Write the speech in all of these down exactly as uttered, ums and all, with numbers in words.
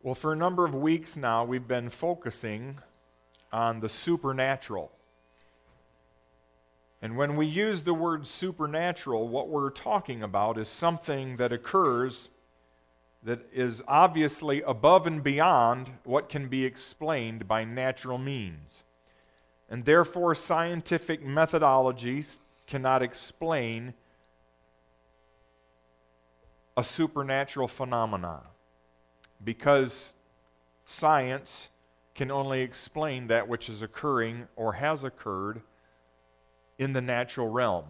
Well, for a number of weeks now, we've been focusing on the supernatural. And when we use the word supernatural, what we're talking about is something that occurs that is obviously above and beyond what can be explained by natural means. And therefore, scientific methodologies cannot explain a supernatural phenomenon, because science can only explain that which is occurring or has occurred in the natural realm.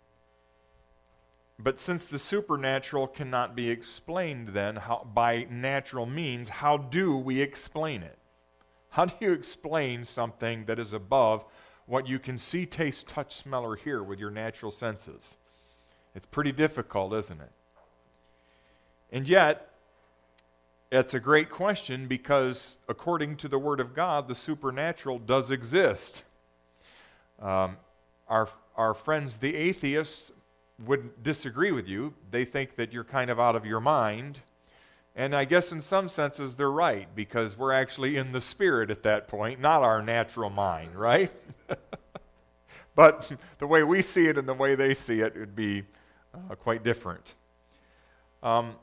But since the supernatural cannot be explained then how, by natural means, how do we explain it? How do you explain something that is above what you can see, taste, touch, smell, or hear with your natural senses? It's pretty difficult, isn't it? And yet, it's a great question, because according to the Word of God, the supernatural does exist. Um, our, our friends, the atheists, would disagree with you. They think that you're kind of out of your mind. And I guess in some senses they're right, because we're actually in the spirit at that point, not our natural mind, right? But the way we see it and the way they see it would be uh, quite different. Um,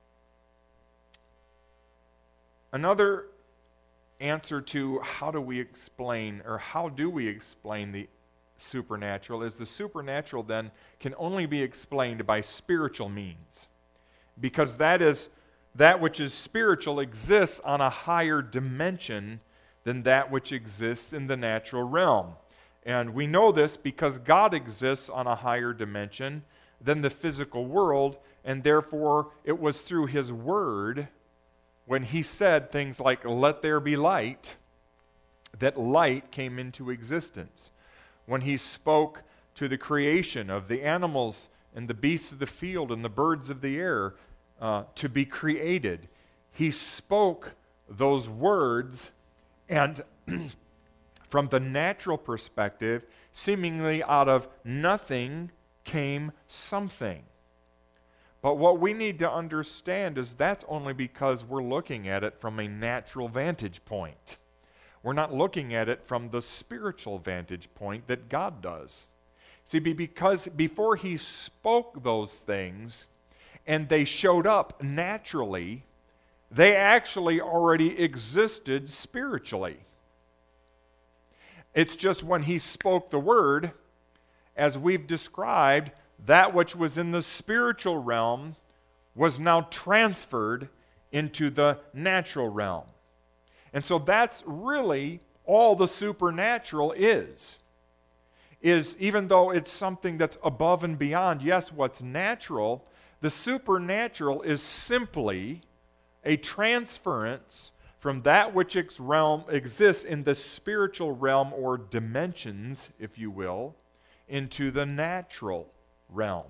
another answer to how do we explain, or how do we explain the supernatural, is the supernatural then can only be explained by spiritual means, because that is that which is spiritual exists on a higher dimension than that which exists in the natural realm. And we know this because God exists on a higher dimension than the physical world, and therefore it was through His Word, when He said things like, "Let there be light," that light came into existence. When He spoke to the creation of the animals and the beasts of the field and the birds of the air uh, to be created, He spoke those words, and from the natural perspective, seemingly out of nothing came something. But what we need to understand is that's only because we're looking at it from a natural vantage point. We're not looking at it from the spiritual vantage point that God does. See, because before He spoke those things and they showed up naturally, they actually already existed spiritually. It's just when He spoke the word, as we've described, that which was in the spiritual realm was now transferred into the natural realm. And so that's really all the supernatural is. Is even though it's something that's above and beyond, yes, what's natural, the supernatural is simply a transference from that which its realm exists in the spiritual realm, or dimensions, if you will, into the natural realm.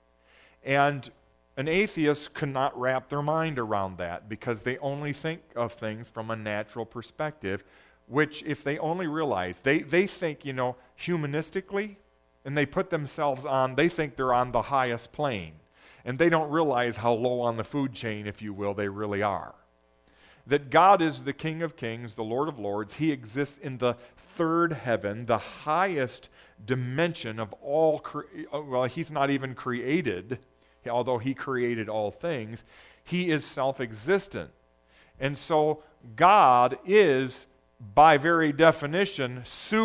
And an atheist cannot wrap their mind around that, because they only think of things from a natural perspective, which if they only realize, they, they think, you know, humanistically, and they put themselves on, they think they're on the highest plane. And they don't realize how low on the food chain, if you will, they really are. That God is the King of Kings, the Lord of Lords. He exists in the third heaven, the highest dimension of all, cre- well, He's not even created, although He created all things. He is self-existent. And so God is, by very definition,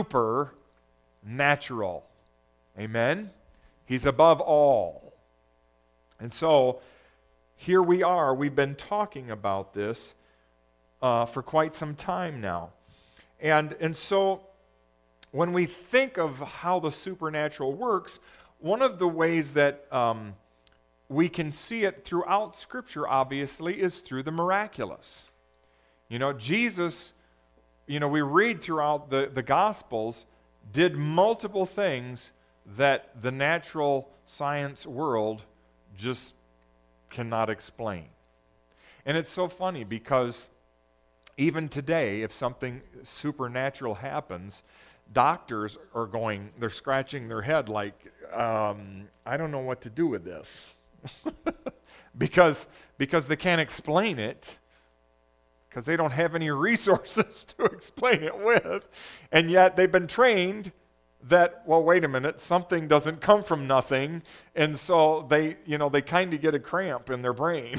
supernatural. Amen? He's above all. And so, here we are. We've been talking about this uh, for quite some time now. And, and so, when we think of how the supernatural works, one of the ways that um, we can see it throughout Scripture, obviously, is through the miraculous. You know, Jesus, you know, we read throughout the, the Gospels, did multiple things that the natural science world just cannot explain. And it's so funny, because even today, if something supernatural happens, doctors are going, they're scratching their head like, um, I don't know what to do with this. because, because they can't explain it because they don't have any resources to explain it with. And yet they've been trained that, well, wait a minute, something doesn't come from nothing. And so they, you know, they kind of get a cramp in their brain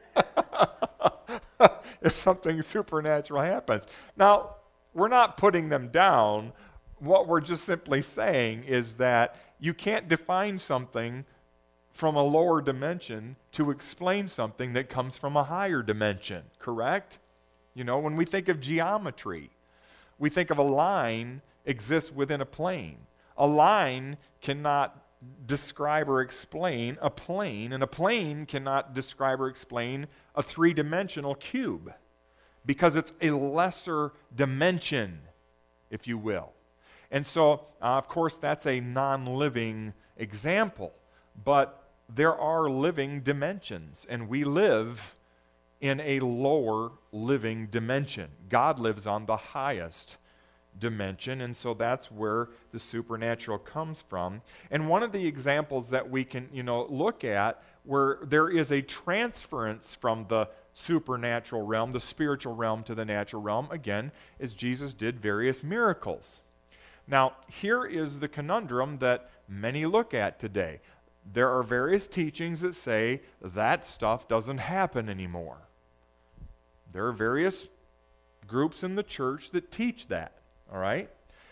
if something supernatural happens. Now, we're not putting them down. What we're just simply saying is that you can't define something from a lower dimension to explain something that comes from a higher dimension, correct? You know, when we think of geometry, we think of a line exists within a plane. A line cannot describe or explain a plane, and a plane cannot describe or explain a three-dimensional cube because it's a lesser dimension, if you will. And so, uh, of course, that's a non-living example, but there are living dimensions, and we live in a lower living dimension. God lives on the highest dimension, and so that's where the supernatural comes from. And one of the examples that we can, you know, look at where there is a transference from the supernatural realm, the spiritual realm, to the natural realm, again, is Jesus did various miracles. Now, here is the conundrum that many look at today. There are various teachings that say that stuff doesn't happen anymore. There are various groups in the church that teach that, all right?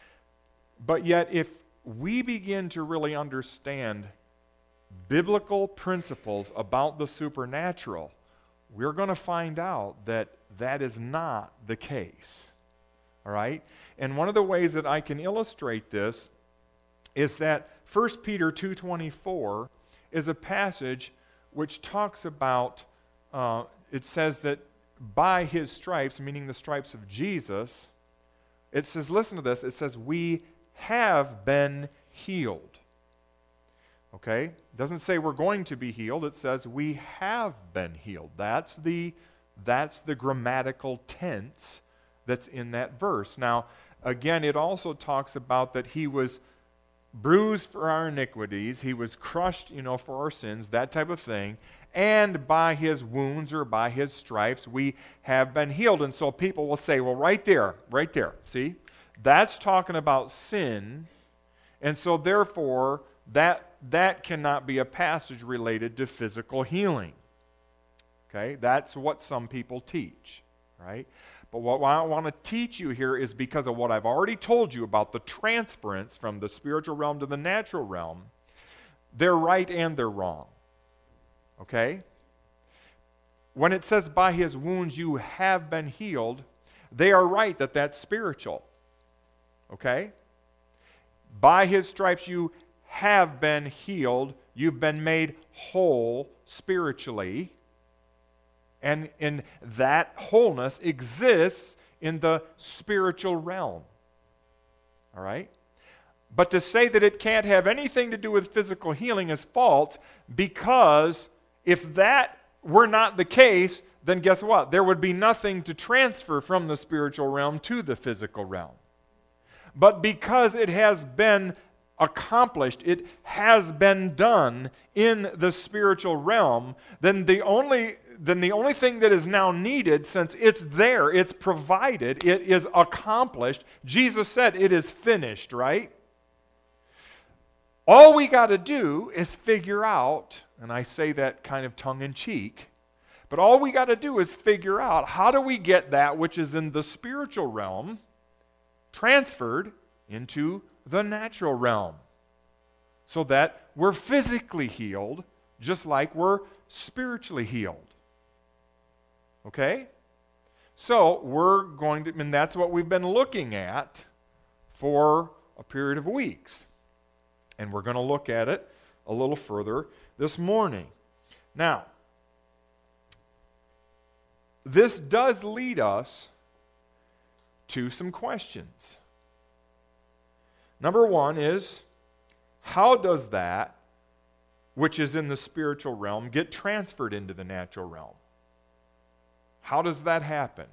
But yet, if we begin to really understand biblical principles about the supernatural, we're going to find out that that is not the case, all right? And one of the ways that I can illustrate this is that First Peter two twenty-four is a passage which talks about, uh, it says that by his stripes, meaning the stripes of Jesus, it says, listen to this, it says, we have been healed. Okay? It doesn't say we're going to be healed, it says we have been healed. That's the, that's the grammatical tense that's in that verse. Now, again, it also talks about that he was bruised for our iniquities, he was crushed, you know, for our sins, that type of thing, and by his wounds or by his stripes we have been healed. And so people will say, well, right there, right there, see? That's talking about sin, and so therefore that, that cannot be a passage related to physical healing. Okay? That's what some people teach, right? But what I want to teach you here is because of what I've already told you about the transference from the spiritual realm to the natural realm, they're right and they're wrong. Okay? When it says by his wounds you have been healed, they are right that that's spiritual. Okay? By his stripes you have been healed, you've been made whole spiritually. And in that wholeness exists in the spiritual realm. All right? But to say that it can't have anything to do with physical healing is false, because if that were not the case, then guess what? There would be nothing to transfer from the spiritual realm to the physical realm. But because it has been accomplished, it has been done in the spiritual realm, then the only then the only thing that is now needed, since it's there, it's provided, it is accomplished. Jesus said it is finished, right? All we got to do is figure out, and I say that kind of tongue-in-cheek, but all we got to do is figure out how do we get that which is in the spiritual realm transferred into the natural realm, so that we're physically healed just like we're spiritually healed. Okay? So we're going to, and that's what we've been looking at for a period of weeks. And we're going to look at it a little further this morning. Now, this does lead us to some questions. Number one is, how does that which is in the spiritual realm get transferred into the natural realm? How does that happen?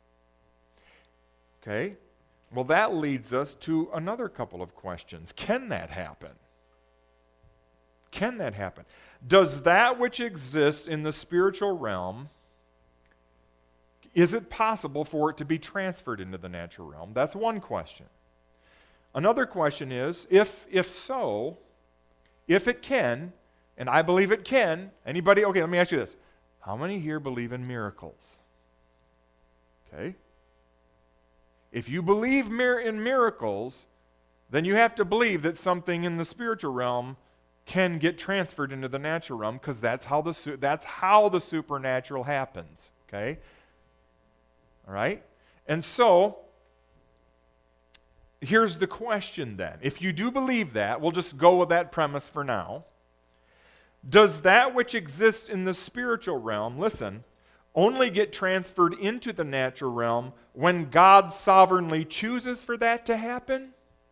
Okay, well, that leads us to another couple of questions. Can that happen? Can that happen? Does that which exists in the spiritual realm, is it possible for it to be transferred into the natural realm? That's one question. Another question is, if if so, if it can, and I believe it can, anybody, okay, let me ask you this. How many here believe in miracles? Okay. If you believe mir- in miracles, then you have to believe that something in the spiritual realm can get transferred into the natural realm, because that's how the su- that's how the supernatural happens. Okay? All right? And so, here's the question then. If you do believe that, we'll just go with that premise for now. Does that which exists in the spiritual realm, listen, only get transferred into the natural realm when God sovereignly chooses for that to happen?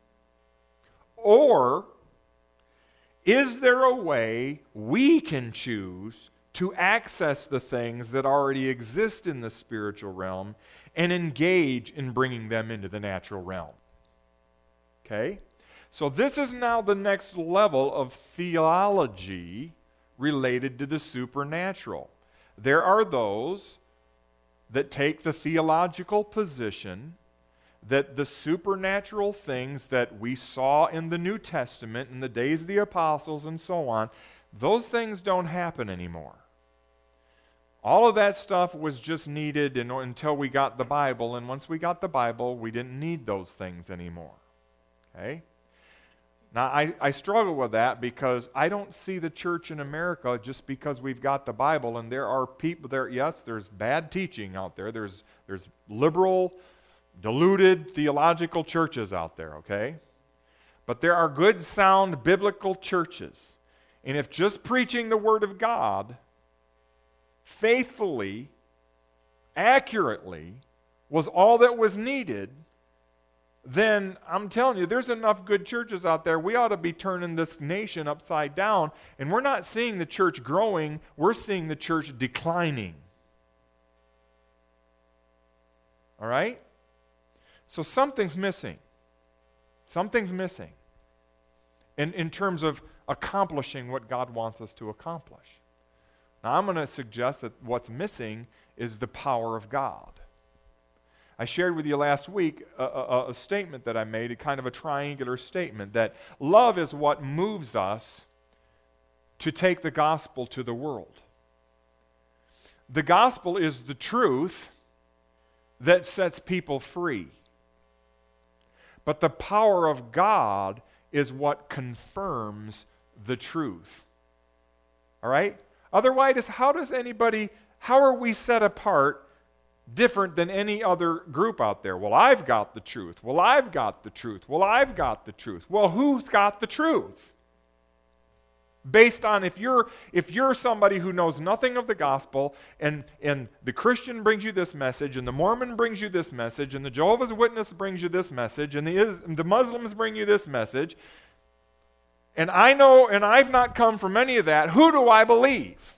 Or is there a way we can choose to access the things that already exist in the spiritual realm and engage in bringing them into the natural realm? Okay? So this is now the next level of theology related to the supernatural. There are those that take the theological position that the supernatural things that we saw in the New Testament in the days of the apostles and so on, those things don't happen anymore. All of that stuff was just needed in, until we got the Bible, and once we got the Bible, we didn't need those things anymore. Okay? Now, I, I struggle with that because I don't see the church in America just because we've got the Bible, and there are people there, yes, there's bad teaching out there. There's, there's liberal, diluted theological churches out there, okay? But there are good, sound, biblical churches. And if just preaching the Word of God faithfully, accurately, was all that was needed, then I'm telling you, there's enough good churches out there. We ought to be turning this nation upside down. And we're not seeing the church growing, we're seeing the church declining. All right? So something's missing. Something's missing in, in terms of accomplishing what God wants us to accomplish. Now, I'm going to suggest that what's missing is the power of God. I shared with you last week a, a, a statement that I made, a kind of a triangular statement, that love is what moves us to take the gospel to the world. The gospel is the truth that sets people free. But the power of God is what confirms the truth. All right? Otherwise, how does anybody, how are we set apart different than any other group out there? Well, I've got the truth. Well, I've got the truth. Well, I've got the truth. Well, who's got the truth? Based on if you're if you're somebody who knows nothing of the gospel, and, and the Christian brings you this message, and the Mormon brings you this message, and the Jehovah's Witness brings you this message, and the, and the Muslims bring you this message, and I know, and I've not come from any of that, who do I believe?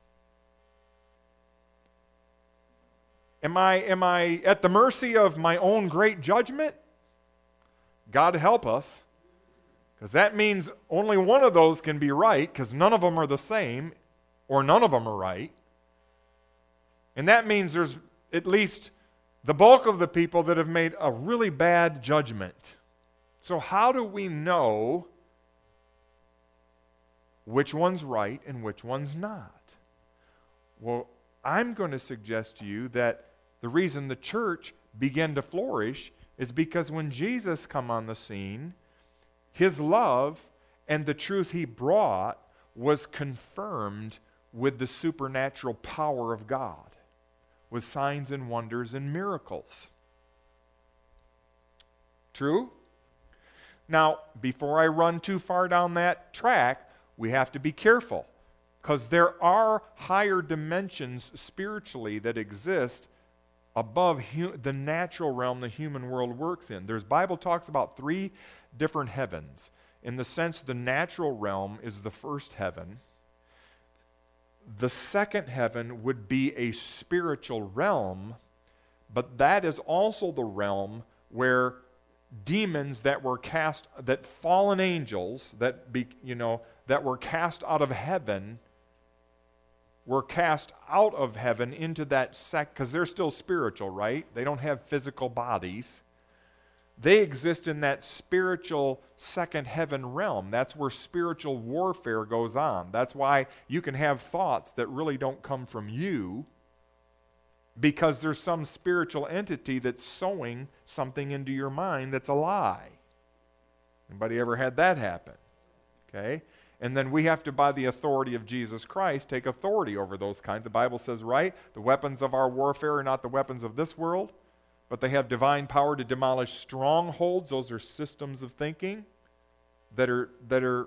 Am I, am I at the mercy of my own great judgment? God help us. Because that means only one of those can be right, because none of them are the same, or none of them are right. And that means there's at least the bulk of the people that have made a really bad judgment. So how do we know which one's right and which one's not? Well, I'm going to suggest to you that the reason the church began to flourish is because when Jesus come on the scene, his love and the truth he brought was confirmed with the supernatural power of God, with signs and wonders and miracles. True? Now, before I run too far down that track, we have to be careful, because there are higher dimensions spiritually that exist above hu- the natural realm the human world works in. There's Bible talks about three different heavens. In the sense, the natural realm is the first heaven. The second heaven would be a spiritual realm, but that is also the realm where demons that were cast, that fallen angels that be, you know, that were cast out of heaven were cast out of heaven into that sec, because they're still spiritual, right? They don't have physical bodies. They exist in that spiritual second heaven realm. That's where spiritual warfare goes on. That's why you can have thoughts that really don't come from you, because there's some spiritual entity that's sowing something into your mind that's a lie. Anybody ever had that happen? Okay? And then we have to, by the authority of Jesus Christ, take authority over those kinds. The Bible says, right, the weapons of our warfare are not the weapons of this world, but they have divine power to demolish strongholds. Those are systems of thinking that are that are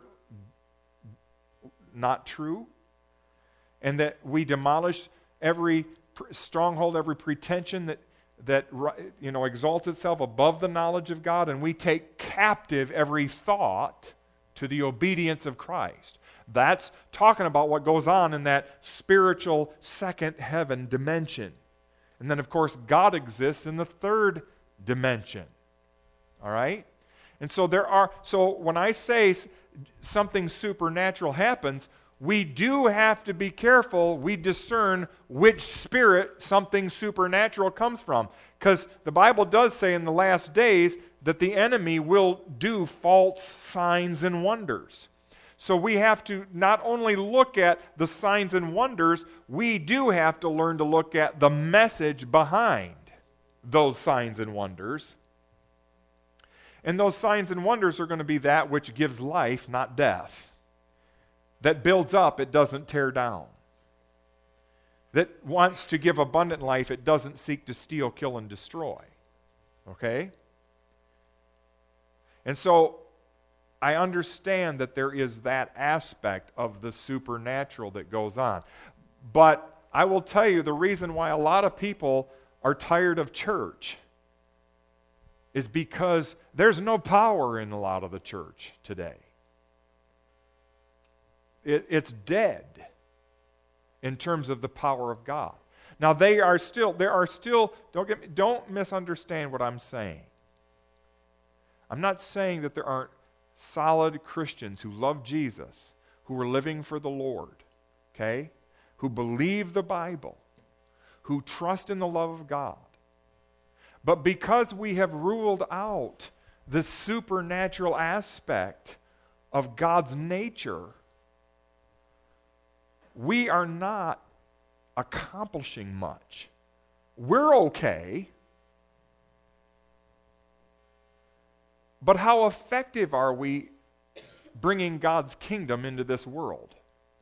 not true. And that we demolish every stronghold, every pretension that that you know exalts itself above the knowledge of God, and we take captive every thought to the obedience of Christ. That's talking about what goes on in that spiritual second heaven dimension. And then, of course, God exists in the third dimension. All right? And so there are, so when I say something supernatural happens, we do have to be careful we discern which spirit something supernatural comes from. Because the Bible does say in the last days that the enemy will do false signs and wonders. So we have to not only look at the signs and wonders, we do have to learn to look at the message behind those signs and wonders. And those signs and wonders are going to be that which gives life, not death. That builds up, it doesn't tear down. That wants to give abundant life, it doesn't seek to steal, kill, and destroy. Okay? And so I understand that there is that aspect of the supernatural that goes on. But I will tell you the reason why a lot of people are tired of church is because there's no power in a lot of the church today. It, it's dead in terms of the power of God. Now they are still, there are still, don't get me, don't misunderstand what I'm saying. I'm not saying that there aren't solid Christians who love Jesus, who are living for the Lord, okay? Who believe the Bible, who trust in the love of God. But because we have ruled out the supernatural aspect of God's nature, we are not accomplishing much. We're okay. But how effective are we bringing God's kingdom into this world?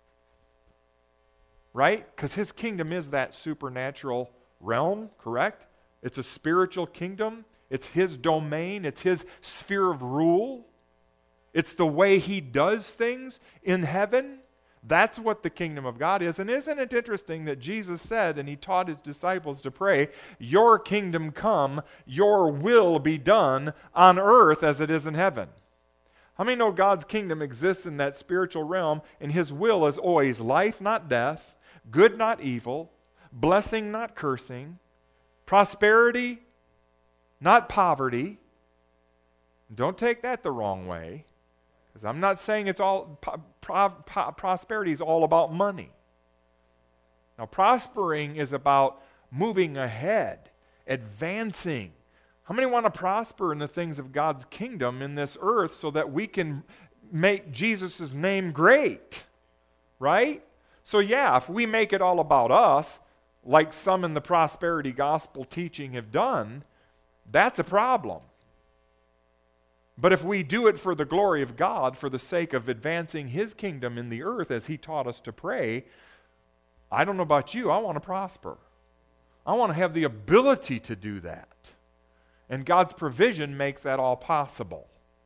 Right? Because His kingdom is that supernatural realm, correct? It's a spiritual kingdom. It's His domain. It's His sphere of rule. It's the way He does things in heaven. That's what the kingdom of God is. And isn't it interesting that Jesus said, and He taught His disciples to pray, your kingdom come, your will be done on earth as it is in heaven. How many know God's kingdom exists in that spiritual realm, and His will is always life, not death, good, not evil, blessing, not cursing, prosperity, not poverty. Don't take that the wrong way. Because I'm not saying it's all pro, pro, prosperity is all about money. Now, prospering is about moving ahead, advancing. How many want to prosper in the things of God's kingdom in this earth so that we can make Jesus' name great? Right? So yeah, if we make it all about us, like some in the prosperity gospel teaching have done, that's a problem. But if we do it for the glory of God, for the sake of advancing His kingdom in the earth as He taught us to pray, I don't know about you, I want to prosper. I want to have the ability to do that. And God's provision makes that all possible.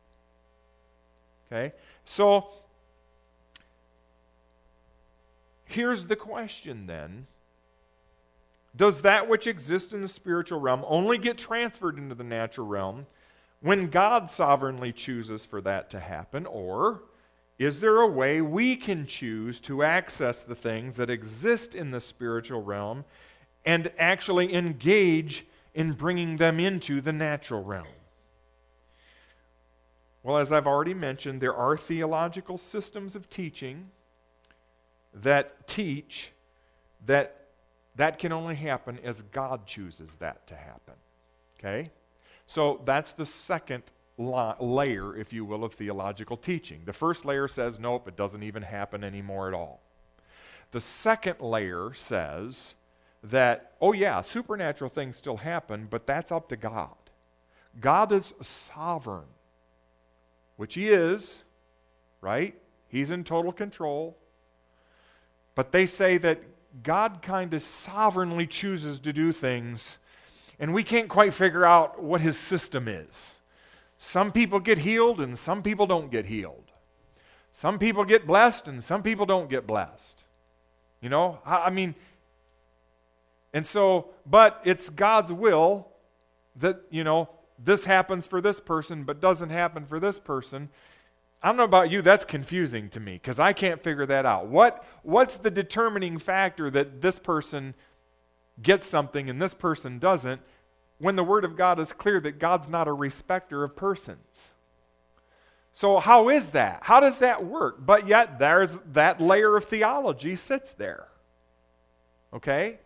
Okay? So, here's the question then. Does that which exists in the spiritual realm only get transferred into the natural realm when God sovereignly chooses for that to happen? Or is there a way we can choose to access the things that exist in the spiritual realm and actually engage in bringing them into the natural realm? Well, as I've already mentioned, there are theological systems of teaching that teach that that can only happen as God chooses that to happen. Okay? So that's the second la- layer, if you will, of theological teaching. The first layer says, nope, it doesn't even happen anymore at all. The second layer says that, oh yeah, supernatural things still happen, but that's up to God. God is sovereign, which He is, right? He's in total control. But they say that God kind of sovereignly chooses to do things, and we can't quite figure out what His system is. Some people get healed, and some people don't get healed. Some people get blessed, and some people don't get blessed. You know, I mean, and so, but it's God's will that, you know, this happens for this person, but doesn't happen for this person. I don't know about you, that's confusing to me because I can't figure that out. What, what's the determining factor that this person gets something and this person doesn't when the Word of God is clear that God's not a respecter of persons? So how is that? How does that work? But yet there's that layer of theology sits there. Okay?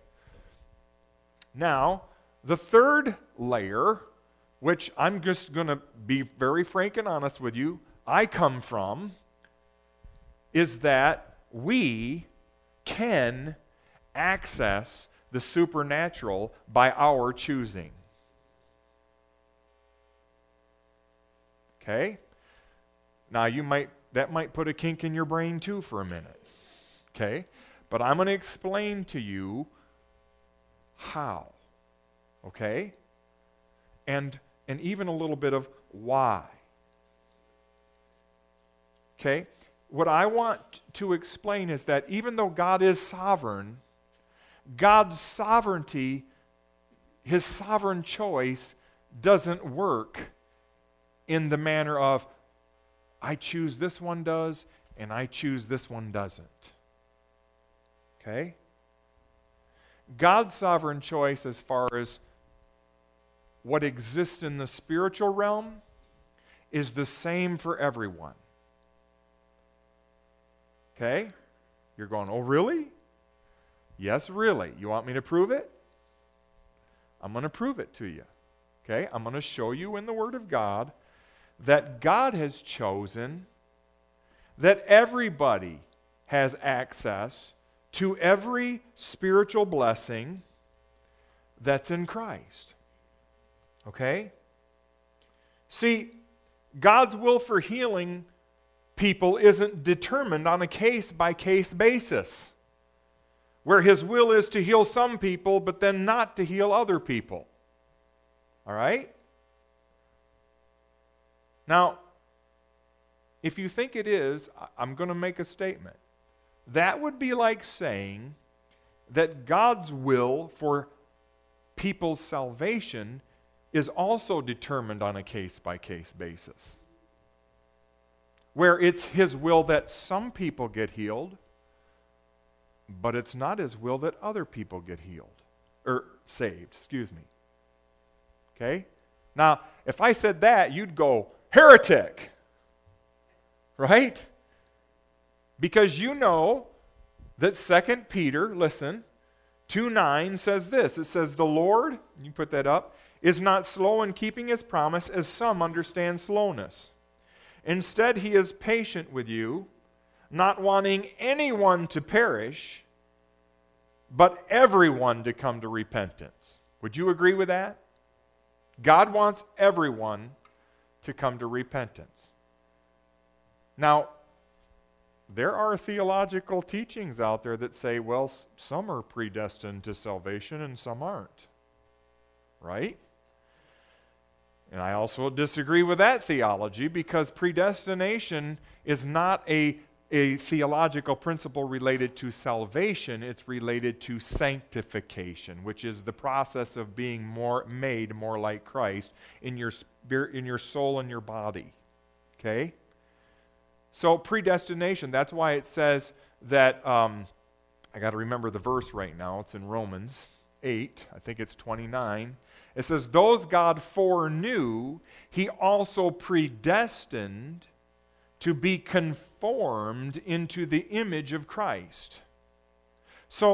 Now, the third layer, which I'm just going to be very frank and honest with you, I come from, is that we can access the supernatural by our choosing. Okay? Now you might, that might put a kink in your brain too for a minute. Okay? But I'm going to explain to you how. Okay? And, and even a little bit of why. Okay? What I want to explain is that even though God is sovereign, God's sovereignty, His sovereign choice, doesn't work in the manner of, I choose this one does, and I choose this one doesn't. Okay? God's sovereign choice as far as what exists in the spiritual realm is the same for everyone. Okay? You're going, oh, really? Yes, really. You want me to prove it? I'm going to prove it to you. Okay? I'm going to show you in the Word of God that God has chosen that everybody has access to every spiritual blessing that's in Christ. Okay? See, God's will for healing people isn't determined on a case-by-case basis, where His will is to heal some people, but then not to heal other people. All right? Now, if you think it is, I'm going to make a statement. That would be like saying that God's will for people's salvation is also determined on a case-by-case basis, where it's His will that some people get healed, but it's not His will that other people get healed, or saved, excuse me. Okay? Now, if I said that, you'd go, heretic! Right? Because you know that Second Peter, listen, two nine says this. It says, the Lord, you put that up, is not slow in keeping His promise, as some understand slowness. Instead, He is patient with you, not wanting anyone to perish, but everyone to come to repentance. Would you agree with that? God wants everyone to come to repentance. Now, there are theological teachings out there that say, well, some are predestined to salvation and some aren't. Right? And I also disagree with that theology, because predestination is not a, a theological principle related to salvation. It's related to sanctification, which is the process of being more made more like Christ in your spirit, in your soul and your body. Okay? So predestination, that's why it says that, um, I got to remember the verse right now. It's in Romans eight, I think it's twenty-nine. It says, those God foreknew, He also predestined to be conformed into the image of Christ. So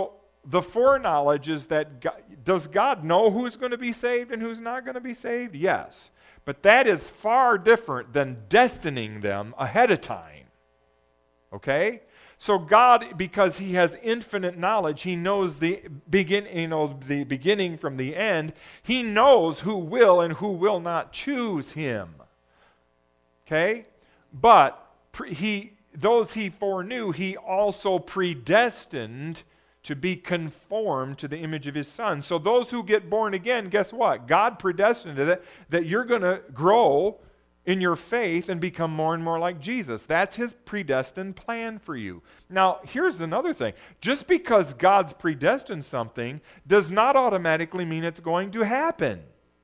the foreknowledge is that God, does God know who's going to be saved and who's not going to be saved? Yes. But that is far different than destining them ahead of time. Okay? So God, because he has infinite knowledge, he knows the begin, you know, the beginning from the end. He knows who will and who will not choose him. Okay? But pre, he those he foreknew, he also predestined to be conformed to the image of his Son. So those who get born again, guess what? God predestined it, that you're going to grow in your faith and become more and more like Jesus. That's his predestined plan for you. Now, here's another thing. Just because God's predestined something does not automatically mean it's going to happen.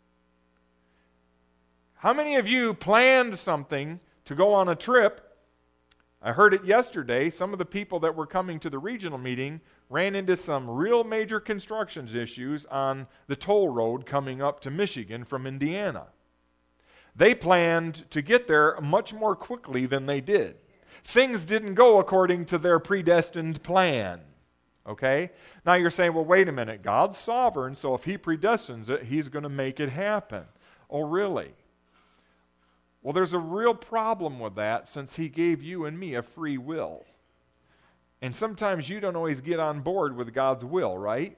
How many of you planned something to go on a trip? I heard it yesterday. Some of the people that were coming to the regional meeting ran into some real major construction issues on the toll road coming up to Michigan from Indiana. They planned to get there much more quickly than they did. Things didn't go according to their predestined plan. Okay? Now you're saying, well, wait a minute. God's sovereign, so if he predestines it, he's going to make it happen. Oh, really? Well, there's a real problem with that since he gave you and me a free will. And sometimes you don't always get on board with God's will, right?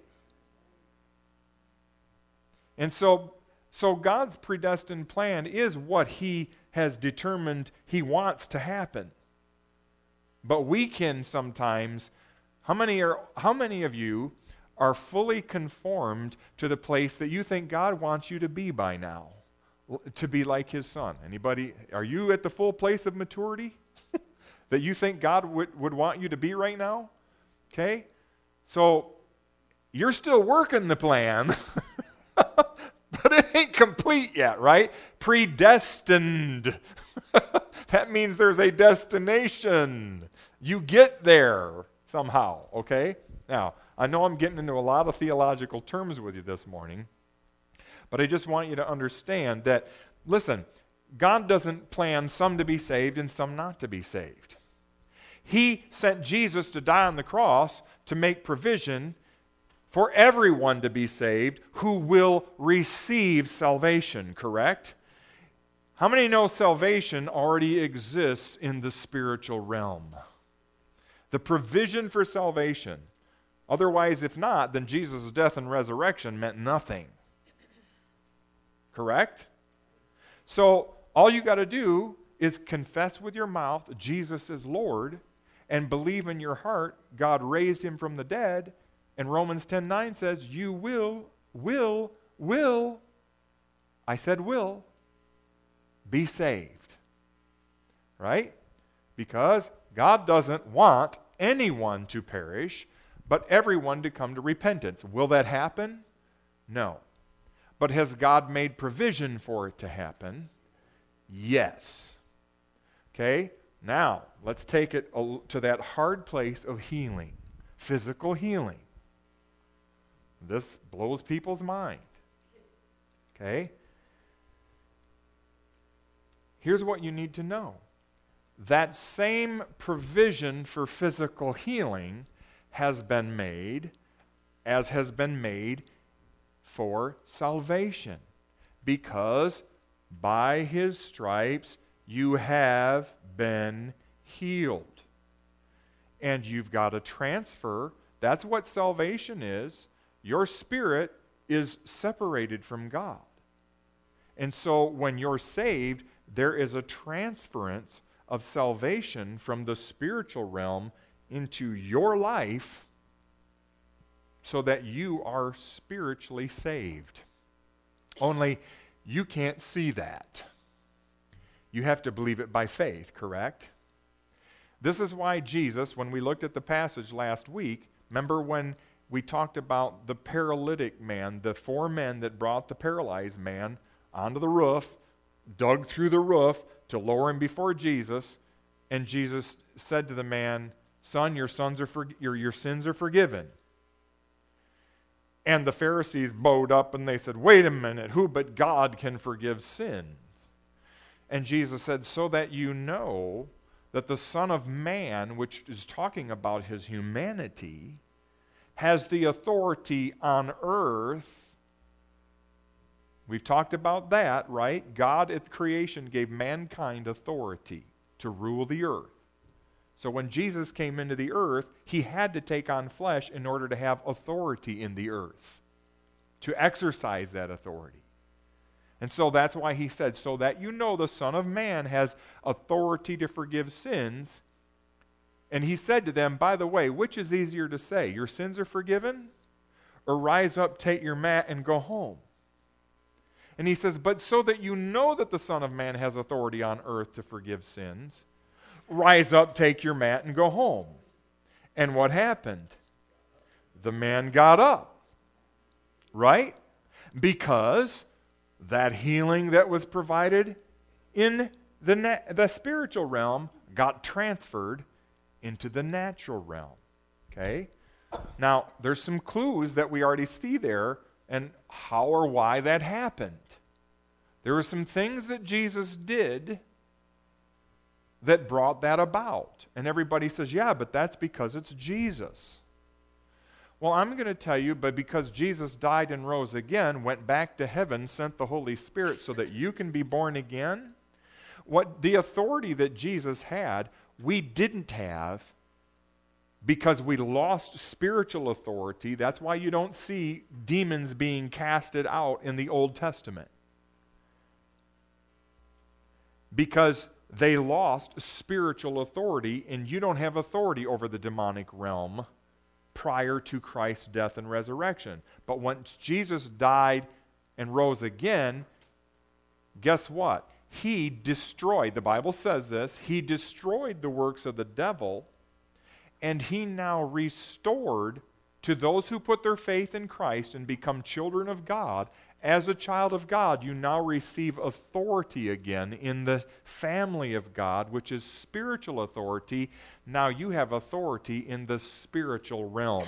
And so, so God's predestined plan is what he has determined he wants to happen. But we can sometimes, how many are how many of you are fully conformed to the place that you think God wants you to be by now? To be like his Son. Anybody, are you at the full place of maturity that you think God would, would want you to be right now? Okay? So, you're still working the plan, but it ain't complete yet, right? Predestined. That means there's a destination. You get there somehow, okay? Now, I know I'm getting into a lot of theological terms with you this morning, but I just want you to understand that, listen, God doesn't plan some to be saved and some not to be saved. He sent Jesus to die on the cross to make provision for everyone to be saved who will receive salvation, correct? How many know salvation already exists in the spiritual realm? The provision for salvation. Otherwise, if not, then Jesus' death and resurrection meant nothing. Correct? So all you got to do is confess with your mouth Jesus is Lord and believe in your heart God raised him from the dead. And Romans ten nine says you will, will, will, I said will, be saved. Right? Because God doesn't want anyone to perish, but everyone to come to repentance. Will that happen? No. But has God made provision for it to happen? Yes. Okay? Now, let's take it to that hard place of healing, physical healing. This blows people's mind. Okay? Here's what you need to know. That same provision for physical healing has been made, as has been made for salvation, because by his stripes you have been healed. And you've got to transfer. That's what salvation is. Your spirit is separated from God. And so when you're saved, there is a transference of salvation from the spiritual realm into your life, so that you are spiritually saved. Only you can't see that. You have to believe it by faith, correct? This is why Jesus, when we looked at the passage last week, remember when we talked about the paralytic man, the four men that brought the paralyzed man onto the roof, dug through the roof to lower him before Jesus, and Jesus said to the man, "Son, your sons are for, your, your sins are forgiven." And the Pharisees bowed up and they said, "Wait a minute, who but God can forgive sins?" And Jesus said, "So that you know that the Son of Man," which is talking about his humanity, has the authority on earth. We've talked about that, right? God at creation gave mankind authority to rule the earth. So when Jesus came into the earth, he had to take on flesh in order to have authority in the earth, to exercise that authority. And so that's why he said, so that you know the Son of Man has authority to forgive sins. And he said to them, by the way, which is easier to say, your sins are forgiven? Or rise up, take your mat, and go home? And he says, but so that you know that the Son of Man has authority on earth to forgive sins, rise up, take your mat, and go home. And what happened? The man got up. Right? Because that healing that was provided in the, na- the spiritual realm got transferred into the natural realm. Okay? Now, there's some clues that we already see there and how or why that happened. There were some things that Jesus did that brought that about. And everybody says, yeah, but that's because it's Jesus. Well, I'm going to tell you, but because Jesus died and rose again, went back to heaven, sent the Holy Spirit so that you can be born again, what the authority that Jesus had, we didn't have because we lost spiritual authority. That's why you don't see demons being casted out in the Old Testament. Because they lost spiritual authority, and you don't have authority over the demonic realm prior to Christ's death and resurrection. But once Jesus died and rose again, guess what? He destroyed, the Bible says this, he destroyed the works of the devil, and he now restored to those who put their faith in Christ and become children of God. As a child of God, you now receive authority again in the family of God, which is spiritual authority. Now you have authority in the spiritual realm.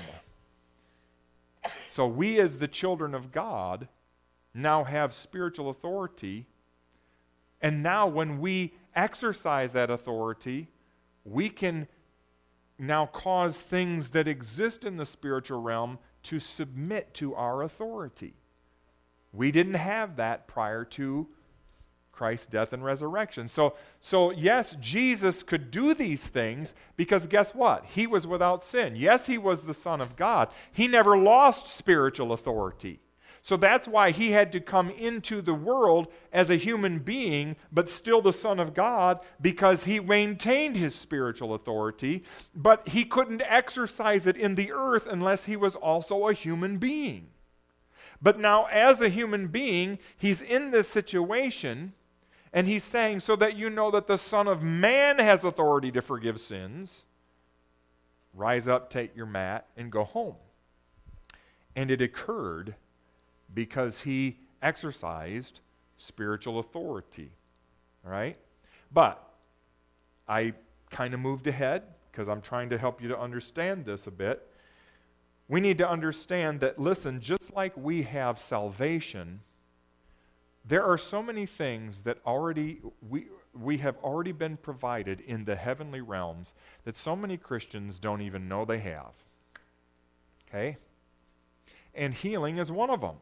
So we as the children of God now have spiritual authority. And now when we exercise that authority, we can now cause things that exist in the spiritual realm to submit to our authority. We didn't have that prior to Christ's death and resurrection. So, so yes, Jesus could do these things because guess what? He was without sin. Yes, he was the Son of God. He never lost spiritual authority. So that's why he had to come into the world as a human being, but still the Son of God, because he maintained his spiritual authority, but he couldn't exercise it in the earth unless he was also a human being. But now, as a human being, he's in this situation, and he's saying, so that you know that the Son of Man has authority to forgive sins, rise up, take your mat, and go home. And it occurred because he exercised spiritual authority. All right? But I kind of moved ahead because I'm trying to help you to understand this a bit. We need to understand that, listen, just like we have salvation, there are so many things that already we we have already been provided in the heavenly realms that so many Christians don't even know they have. Okay? And healing is one of them.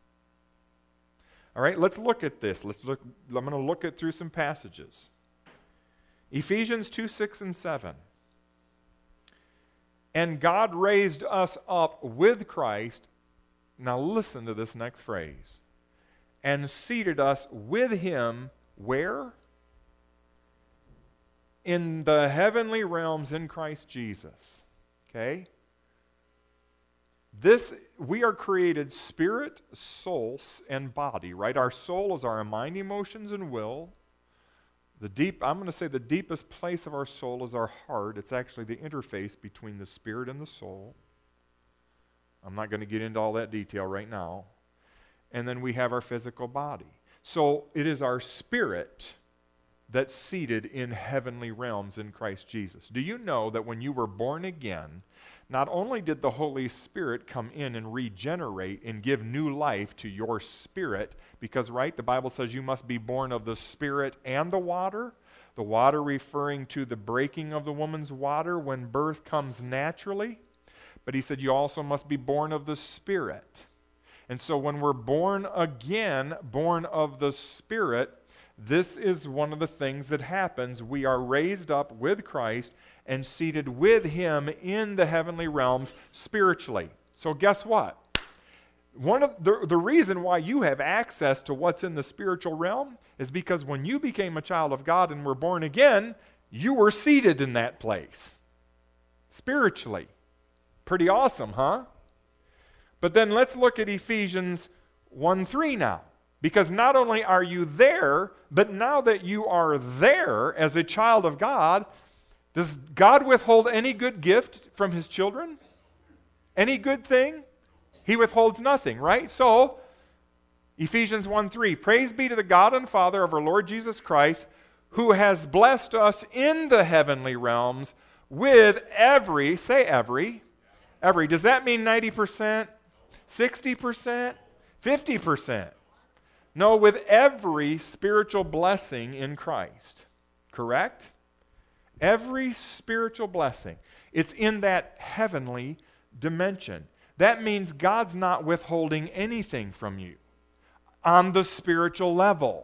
All right, let's look at this. Let's look. I'm going to look at through some passages. Ephesians two, six, and seven. And God raised us up with Christ. Now listen to this next phrase. And seated us with him, where? In the heavenly realms in Christ Jesus. Okay? This, we are created spirit, soul, and body, right? Our soul is our mind, emotions, and will. The deep, I'm going to say the deepest place of our soul is our heart. It's actually the interface between the spirit and the soul. I'm not going to get into all that detail right now. And then we have our physical body. So it is our spirit that's seated in heavenly realms in Christ Jesus. Do you know that when you were born again, not only did the Holy Spirit come in and regenerate and give new life to your spirit, because, right, the Bible says you must be born of the Spirit and the water, the water referring to the breaking of the woman's water when birth comes naturally. but he said you also must be born of the Spirit. And so when we're born again, born of the Spirit, this is one of the things that happens. We are raised up with Christ and seated with him in the heavenly realms spiritually. So guess what? One of the, the reason why you have access to what's in the spiritual realm is because when you became a child of God and were born again, you were seated in that place spiritually. Pretty awesome, huh? But then let's look at Ephesians one three now. Because not only are you there, but now that you are there as a child of God, does God withhold any good gift from his children? Any good thing? He withholds nothing, right? So, Ephesians one three, praise be to the God and Father of our Lord Jesus Christ, who has blessed us in the heavenly realms with every, say every, every. Does that mean ninety percent, sixty percent, fifty percent? No, with every spiritual blessing in Christ. Correct? Every spiritual blessing. It's in that heavenly dimension. That means God's not withholding anything from you on the spiritual level.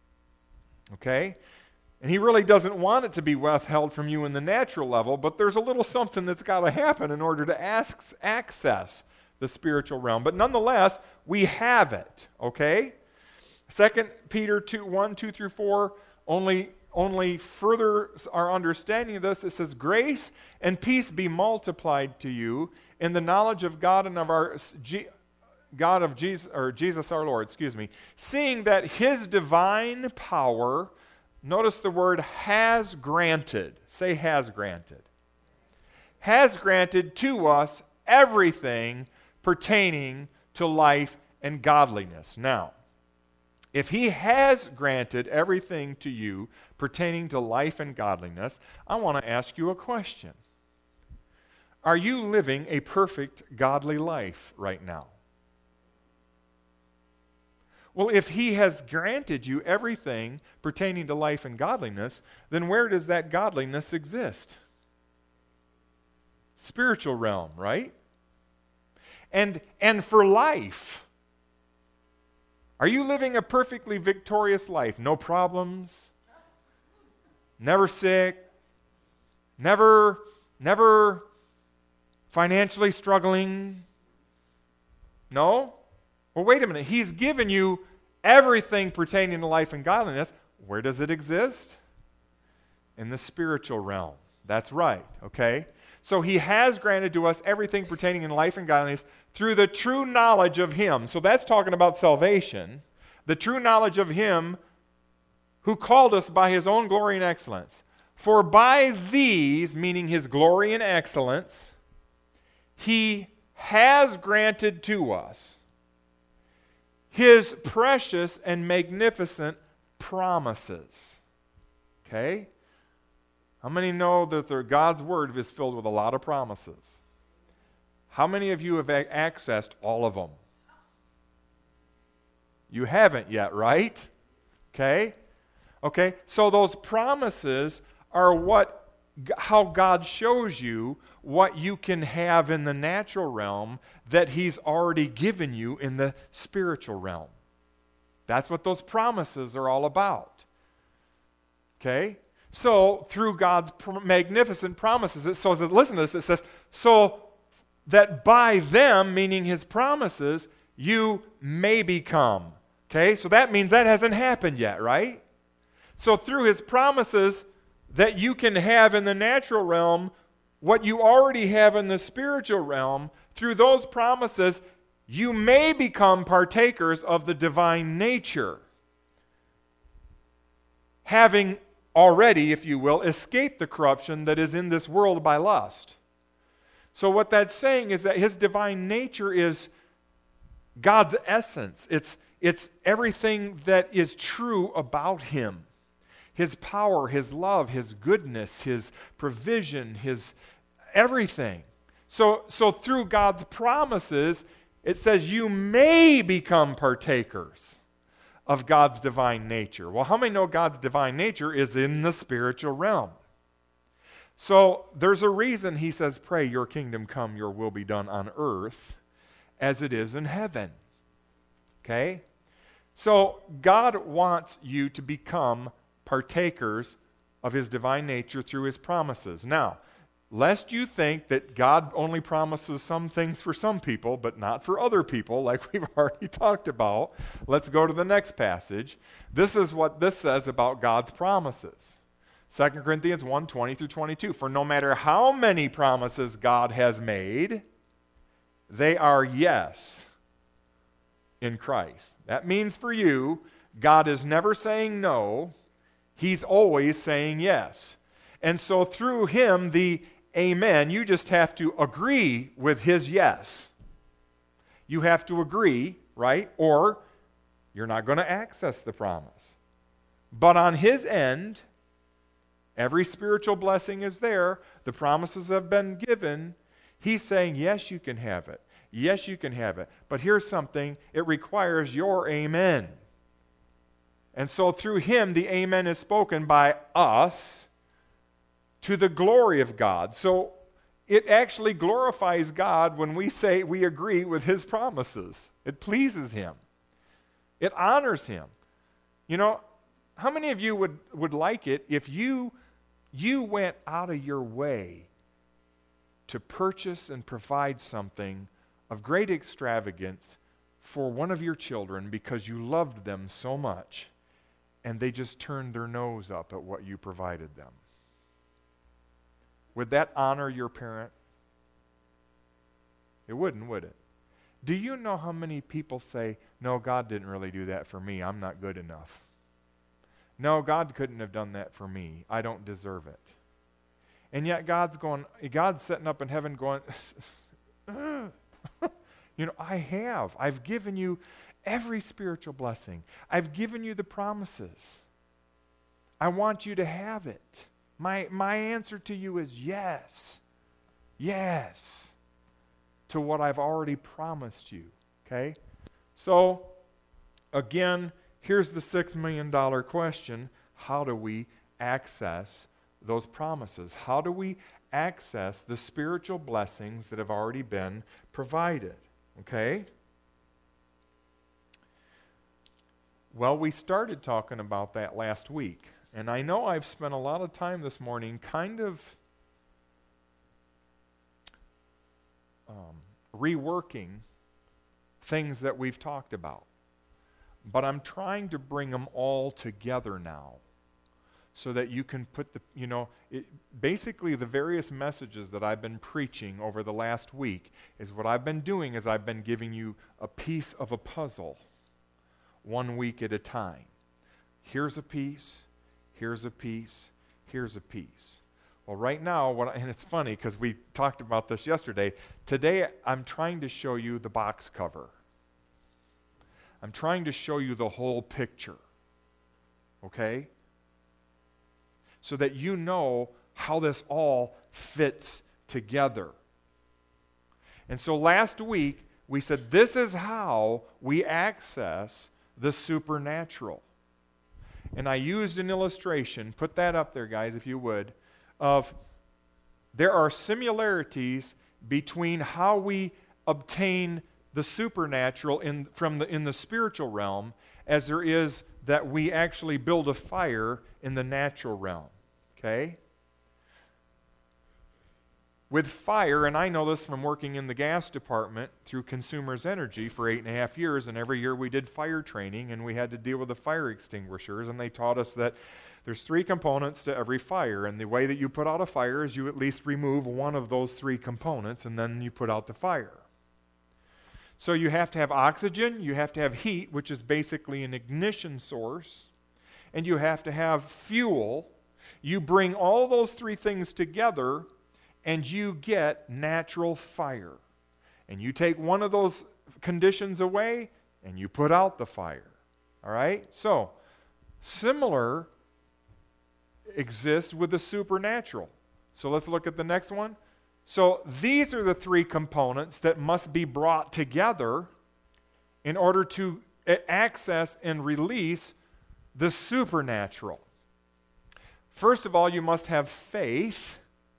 Okay? And he really doesn't want it to be withheld from you in the natural level, but there's a little something that's got to happen in order to ask, access the spiritual realm. But nonetheless, we have it. Okay? Second Peter two, one, two through four only, only furthers our understanding of this. It says, grace and peace be multiplied to you in the knowledge of God and of our G, God of Jesus, or Jesus our Lord, excuse me, seeing that his divine power, notice the word has granted, say has granted, has granted to us everything pertaining to life and godliness. Now, if he has granted everything to you pertaining to life and godliness, I want to ask you a question. Are you living a perfect godly life right now? Well, if he has granted you everything pertaining to life and godliness, then where does that godliness exist? Spiritual realm, right? And and for life, are you living a perfectly victorious life? No problems, never sick, never, never financially struggling? No? Well, wait a minute. He's given you everything pertaining to life and godliness. Where does it exist? In the spiritual realm. That's right, okay? So he has granted to us everything pertaining in life and godliness through the true knowledge of him. So that's talking about salvation. The true knowledge of him who called us by his own glory and excellence. For by these, meaning his glory and excellence, he has granted to us his precious and magnificent promises. Okay? How many know that their God's word is filled with a lot of promises? How many of you have a- accessed all of them? You haven't yet, right? Okay? Okay, so those promises are what how God shows you what you can have in the natural realm that he's already given you in the spiritual realm. That's what those promises are all about. Okay? So, through God's pr- magnificent promises, it, so listen to this, it says, so that by them, meaning his promises, you may become. Okay? So that means that hasn't happened yet, right? So through his promises that you can have in the natural realm what you already have in the spiritual realm, through those promises, you may become partakers of the divine nature, having already, if you will, escaped the corruption that is in this world by lust. So what that's saying is that his divine nature is God's essence. It's, it's everything that is true about him. His power, his love, his goodness, his provision, his everything. So, so through God's promises, it says you may become partakers of God's divine nature. Well, how many know God's divine nature is in the spiritual realm? So there's a reason he says, pray, your kingdom come, your will be done on earth as it is in heaven. Okay? So God wants you to become partakers of his divine nature through his promises. Now, lest you think that God only promises some things for some people, but not for other people, like we've already talked about, let's go to the next passage. This is what this says about God's promises. Second Corinthians one, twenty through twenty-two. For no matter how many promises God has made, they are yes in Christ. That means for you, God is never saying no. He's always saying yes. And so through him, the amen, you just have to agree with his yes. You have to agree, right? Or you're not going to access the promise. But on his end, every spiritual blessing is there. The promises have been given. He's saying, yes, you can have it. Yes, you can have it. But here's something. It requires your amen. And so through him, the amen is spoken by us to the glory of God. So it actually glorifies God when we say we agree with his promises. It pleases him. It honors him. You know, how many of you would, would like it if you, you went out of your way to purchase and provide something of great extravagance for one of your children because you loved them so much, and they just turned their nose up at what you provided them? Would that honor your parent? It wouldn't, would it? Do you know how many people say, no, God didn't really do that for me. I'm not good enough. No, God couldn't have done that for me. I don't deserve it. And yet God's going, God's sitting up in heaven going, you know, I have. I've given you every spiritual blessing. I've given you the promises. I want you to have it. My, my answer to you is yes. Yes. To what I've already promised you. Okay? So, again, here's the six million dollars question. How do we access those promises? How do we access the spiritual blessings that have already been provided? Okay? Well, we started talking about that last week. And I know I've spent a lot of time this morning kind of um, reworking things that we've talked about. But I'm trying to bring them all together now so that you can put the, you know, it, basically the various messages that I've been preaching over the last week is what I've been doing is I've been giving you a piece of a puzzle one week at a time. Here's a piece. Here's a piece, here's a piece. Well, right now, what I, and it's funny because we talked about this yesterday. Today, I'm trying to show you the box cover. I'm trying to show you the whole picture, okay? So that you know how this all fits together. And so last week, we said this is how we access the supernatural. And I used an illustration, put that up there, guys, if you would, of there are similarities between how we obtain the supernatural in, from the, in the spiritual realm as there is that we actually build a fire in the natural realm. Okay? With fire, and I know this from working in the gas department through Consumers Energy for eight and a half years, and every year we did fire training, and we had to deal with the fire extinguishers, and they taught us that there's three components to every fire, and the way that you put out a fire is you at least remove one of those three components, and then you put out the fire. So you have to have oxygen, you have to have heat, which is basically an ignition source, and you have to have fuel. You bring all those three things together, and you get natural fire. And you take one of those conditions away, and you put out the fire. All right? So, similar exists with the supernatural. So let's look at the next one. So these are the three components that must be brought together in order to access and release the supernatural. First of all, you must have faith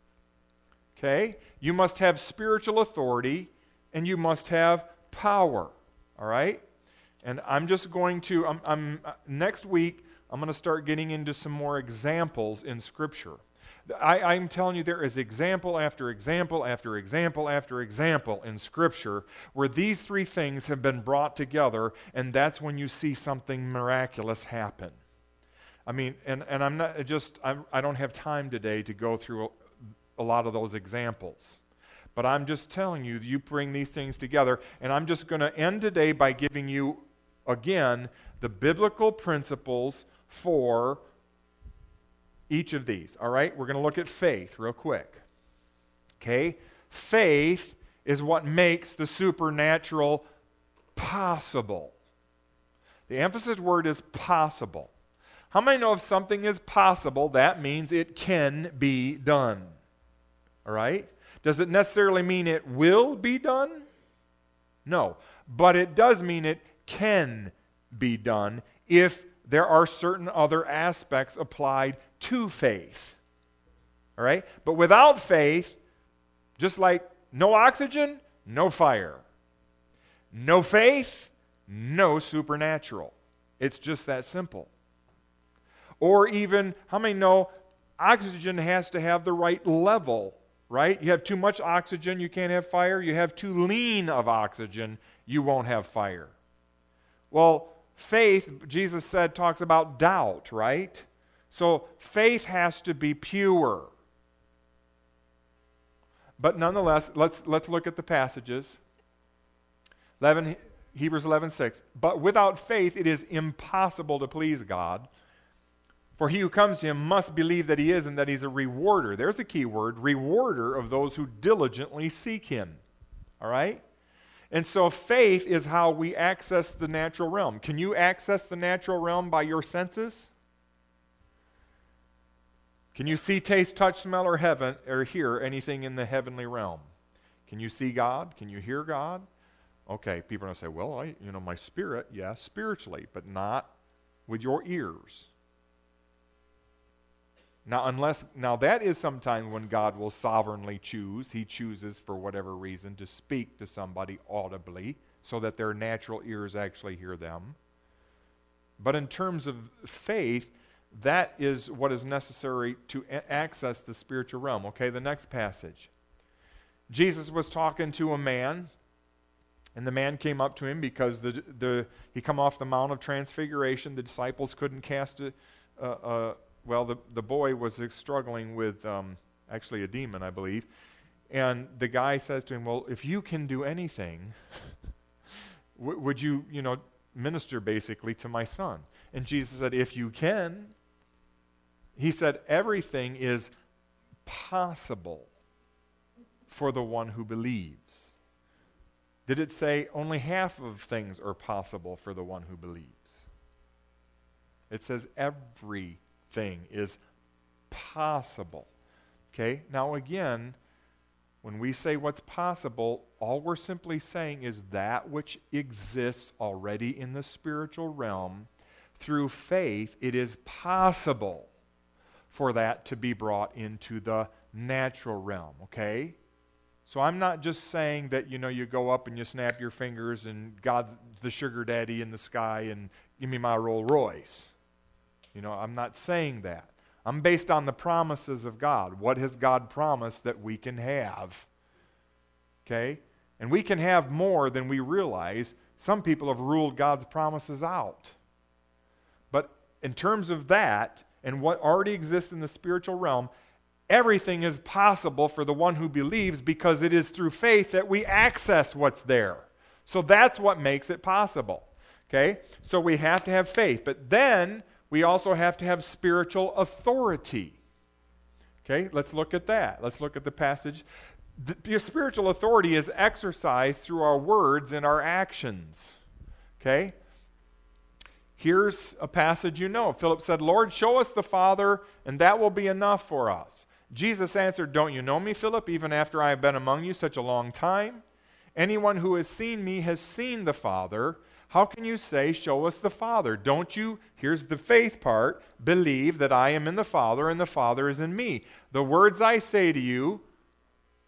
Okay? You must have spiritual authority, and you must have power. All right? And I'm just going to, I'm, I'm next week, I'm going to start getting into some more examples in Scripture. I, I'm telling you, there is example after example after example after example in Scripture where these three things have been brought together, and that's when you see something miraculous happen. I mean, and, and I'm not just, I'm, I don't have time today to go through a, a lot of those examples. But I'm just telling you, you bring these things together, and I'm just going to end today by giving you, again, the biblical principles for each of these. All right? We're going to look at faith real quick. Okay? Faith is what makes the supernatural possible. The emphasis word is possible. How many know if something is possible, that means it can be done? All right? Does it necessarily mean it will be done? No. But it does mean it can be done if there are certain other aspects applied to faith. All right? But without faith, just like no oxygen, no fire. No faith, no supernatural. It's just that simple. Or even, how many know oxygen has to have the right level, right? You have too much oxygen, you can't have fire. You have too lean of oxygen, you won't have fire. Well, faith, Jesus said, talks about doubt, right? So faith has to be pure. But nonetheless, let's, let's look at the passages. eleven, Hebrews eleven six. But without faith it is impossible to please God. For he who comes to him must believe that he is and that he's a rewarder. There's a key word, rewarder of those who diligently seek him. All right? And so faith is how we access the natural realm. Can you access the natural realm by your senses? Can you see, taste, touch, smell, or heaven or hear anything in the heavenly realm? Can you see God? Can you hear God? Okay, people are going to say, well, I, you know, my spirit, yes, spiritually, but not with your ears. Now, unless now that is sometimes when God will sovereignly choose. He chooses for whatever reason to speak to somebody audibly so that their natural ears actually hear them. But in terms of faith, that is what is necessary to a- access the spiritual realm. Okay, the next passage. Jesus was talking to a man, and the man came up to him because the the he come off the Mount of Transfiguration. The disciples couldn't cast a, a, a Well, the, the boy was struggling with um, actually a demon, I believe. And the guy says to him, well, if you can do anything, w- would you, you know, minister basically to my son? And Jesus said, if you can. He said, everything is possible for the one who believes. Did it say only half of things are possible for the one who believes? It says every thing is possible. Okay? Now again, when we say what's possible, all we're simply saying is that which exists already in the spiritual realm. Through faith, it is possible for that to be brought into the natural realm. Okay? So I'm not just saying that, you know, you go up and you snap your fingers and God's the sugar daddy in the sky and give me my Rolls Royce. You know, I'm not saying that. I'm based on the promises of God. What has God promised that we can have? Okay? And we can have more than we realize. Some people have ruled God's promises out. But in terms of that and what already exists in the spiritual realm, everything is possible for the one who believes because it is through faith that we access what's there. So that's what makes it possible. Okay? So we have to have faith. But then we also have to have spiritual authority. Okay, let's look at that. Let's look at the passage. The, your spiritual authority is exercised through our words and our actions. Okay? Here's a passage you know. Philip said, Lord, show us the Father, and that will be enough for us. Jesus answered, don't you know me, Philip, even after I have been among you such a long time? Anyone who has seen me has seen the Father. How can you say, show us the Father? Don't you, here's the faith part, believe that I am in the Father and the Father is in me? The words I say to you,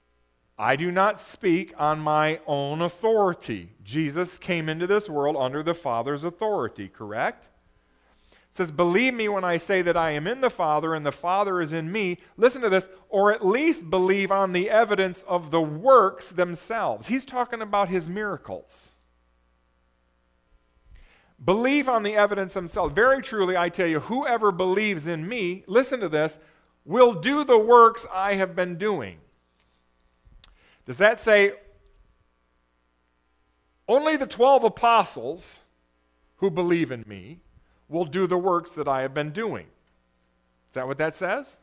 I do not speak on my own authority. Jesus came into this world under the Father's authority, correct? It says, believe me when I say that I am in the Father and the Father is in me. Listen to this, or at least believe on the evidence of the works themselves. He's talking about his miracles. Believe on the evidence themselves. Very truly, I tell you, whoever believes in me, listen to this, will do the works I have been doing. Does that say only the twelve apostles who believe in me will do the works that I have been doing? Is that what that says?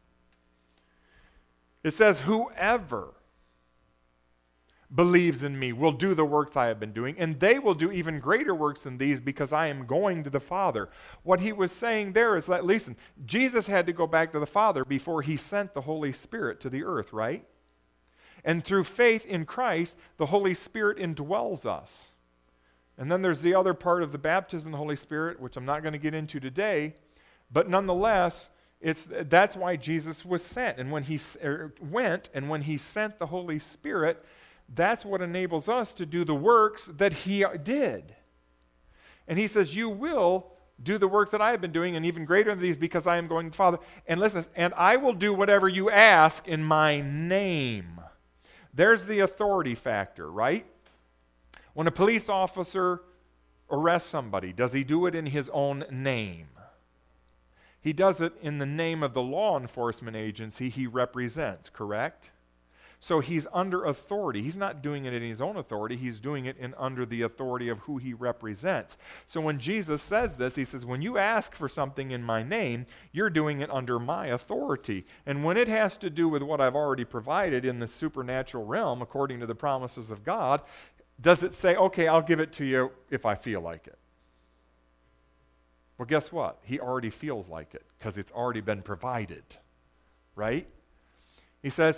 It says, whoever believes in me will do the works I have been doing, and they will do even greater works than these because I am going to the Father. What he was saying there is that, listen, Jesus had to go back to the Father before he sent the Holy Spirit to the earth, right? And through faith in Christ, the Holy Spirit indwells us. And then there's the other part of the baptism of the Holy Spirit, which I'm not going to get into today, but nonetheless, it's that's why Jesus was sent. And when he er, went, and when he sent the Holy Spirit, that's what enables us to do the works that he did. And he says, you will do the works that I have been doing, and even greater than these, because I am going to the Father. And listen, and I will do whatever you ask in my name. There's the authority factor, right? When a police officer arrests somebody, does he do it in his own name? He does it in the name of the law enforcement agency he represents, correct? So he's under authority. He's not doing it in his own authority. He's doing it in under the authority of who he represents. So when Jesus says this, he says, when you ask for something in my name, you're doing it under my authority. And when it has to do with what I've already provided in the supernatural realm, according to the promises of God, does it say, okay, I'll give it to you if I feel like it? Well, guess what? He already feels like it because it's already been provided, right? He says,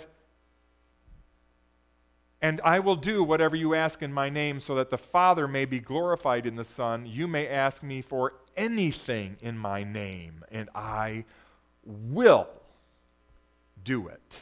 and I will do whatever you ask in my name so that the Father may be glorified in the Son. You may ask me for anything in my name, and I will do it.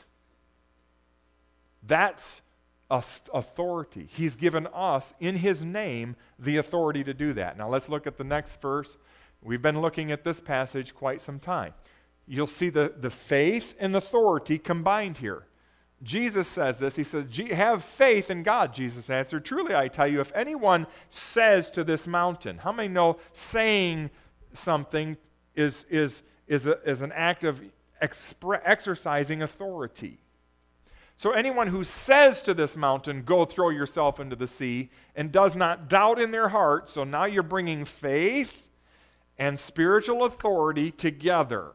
That's authority. He's given us, in his name, the authority to do that. Now let's look at the next verse. We've been looking at this passage quite some time. You'll see the, the faith and authority combined here. Jesus says this. He says, have faith in God, Jesus answered. Truly I tell you, if anyone says to this mountain, how many know saying something is, is, is, a, is an act of expre- exercising authority? So anyone who says to this mountain, go throw yourself into the sea, and does not doubt in their heart, so now you're bringing faith and spiritual authority together,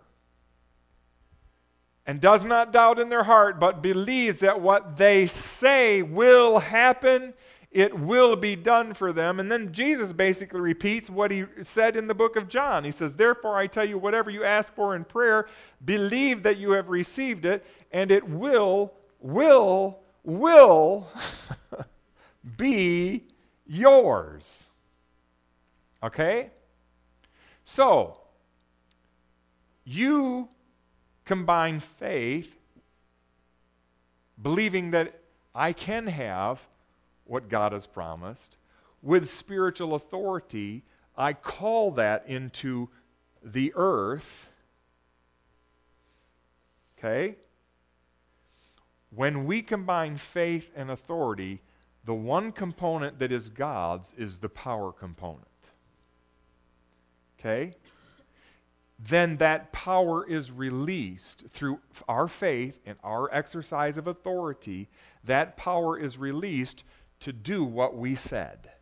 and does not doubt in their heart, but believes that what they say will happen, it will be done for them. And then Jesus basically repeats what he said in the book of John. He says, therefore I tell you, whatever you ask for in prayer, believe that you have received it, and it will, will, will be yours. Okay? So, you combine faith, believing that I can have what God has promised, with spiritual authority. I call that into the earth. Okay? When we combine faith and authority, the one component that is God's is the power component. Okay? Then that power is released through our faith and our exercise of authority. That power is released to do what we said.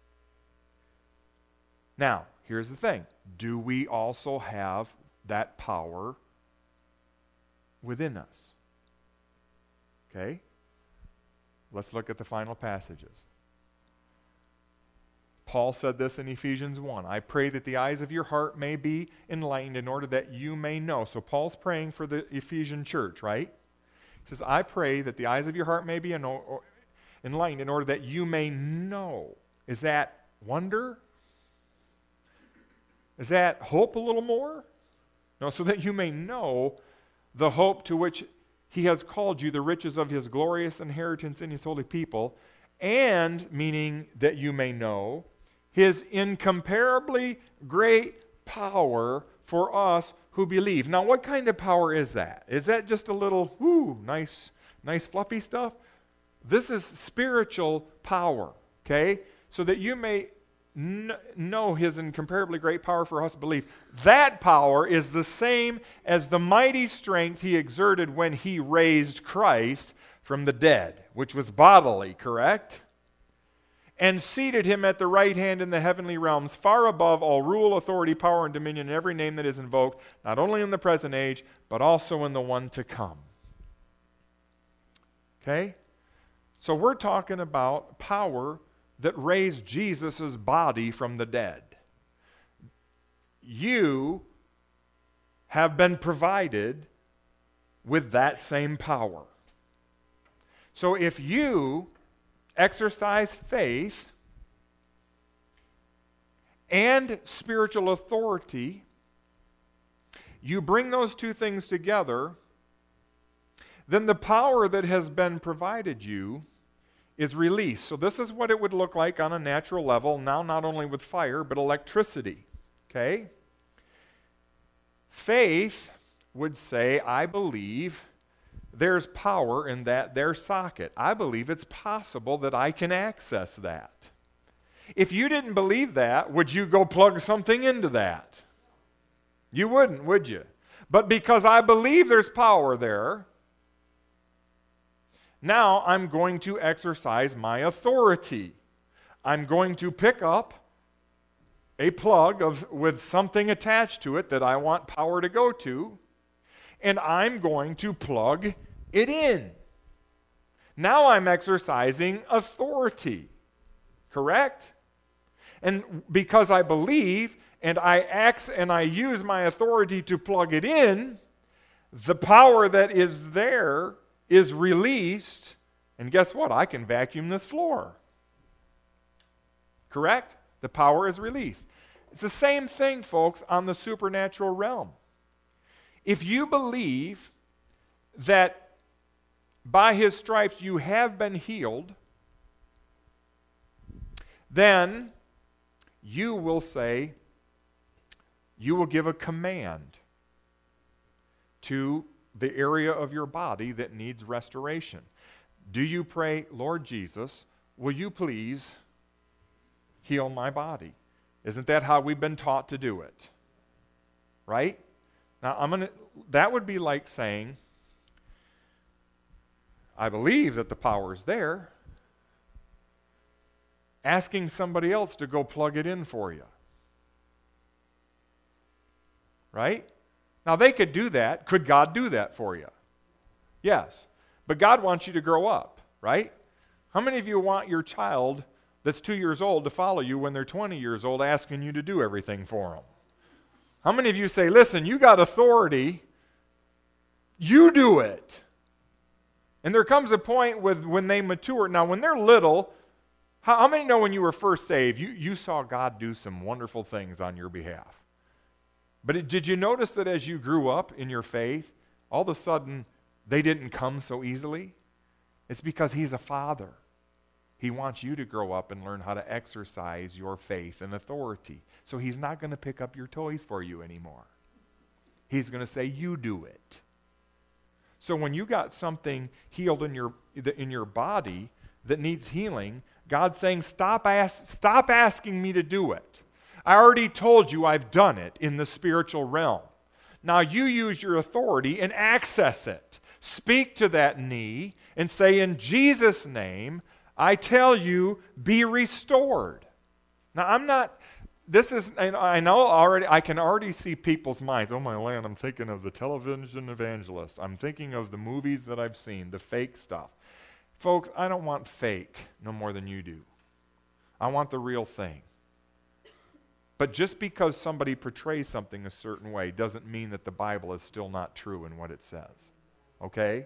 Now, here's the thing. Do we also have that power within us? Okay? Let's look at the final passages. Paul said this in Ephesians one. I pray that the eyes of your heart may be enlightened in order that you may know. So Paul's praying for the Ephesian church, right? He says, I pray that the eyes of your heart may be enlightened in order that you may know. Is that wonder? Is that hope a little more? No, so that you may know the hope to which he has called you the riches of his glorious inheritance in his holy people, and, meaning that you may know, his incomparably great power for us who believe. Now, what kind of power is that? Is that just a little, whoo, nice, nice fluffy stuff? This is spiritual power, okay? So that you may kn- know his incomparably great power for us to believe. That power is the same as the mighty strength he exerted when he raised Christ from the dead, which was bodily, correct? And seated him at the right hand in the heavenly realms, far above all rule, authority, power, and dominion, and every name that is invoked, not only in the present age, but also in the one to come. Okay? So we're talking about power that raised Jesus' body from the dead. You have been provided with that same power. So if you exercise faith and spiritual authority, you bring those two things together, then the power that has been provided you is released. So this is what it would look like on a natural level, now not only with fire, but electricity. Okay? Faith would say, I believe there's power in that there socket. I believe it's possible that I can access that. If you didn't believe that, would you go plug something into that? You wouldn't, would you? But because I believe there's power there, now I'm going to exercise my authority. I'm going to pick up a plug of, with something attached to it that I want power to go to, and I'm going to plug it in. Now I'm exercising authority. Correct? And because I believe and I act and I use my authority to plug it in, the power that is there is released, and guess what? I can vacuum this floor. Correct? The power is released. It's the same thing, folks, on the supernatural realm. If you believe that by his stripes you have been healed, then you will say, you will give a command to the area of your body that needs restoration. Do you pray, Lord Jesus, will you please heal my body? Isn't that how we've been taught to do it? Right? Now, I'm gonna, that would be like saying, I believe that the power is there, asking somebody else to go plug it in for you. Right? Now, they could do that. Could God do that for you? Yes. But God wants you to grow up, right? How many of you want your child that's two years old to follow you when they're twenty years old, asking you to do everything for them? How many of you say, listen, you got authority, you do it? And there comes a point with when they mature. Now, when they're little, how, how many know when you were first saved, you, you saw God do some wonderful things on your behalf? But it, did you notice that as you grew up in your faith, all of a sudden they didn't come so easily? It's because he's a father. He wants you to grow up and learn how to exercise your faith and authority. So he's not going to pick up your toys for you anymore. He's going to say, you do it. So when you got something healed in your in your body that needs healing, God's saying, stop, ask, stop asking me to do it. I already told you I've done it in the spiritual realm. Now you use your authority and access it. Speak to that knee and say, in Jesus' name, I tell you, be restored. Now I'm not, this is, I know already, I can already see people's minds. Oh my land, I'm thinking of the television evangelists. I'm thinking of the movies that I've seen, the fake stuff. Folks, I don't want fake no more than you do. I want the real thing. But just because somebody portrays something a certain way doesn't mean that the Bible is still not true in what it says. Okay?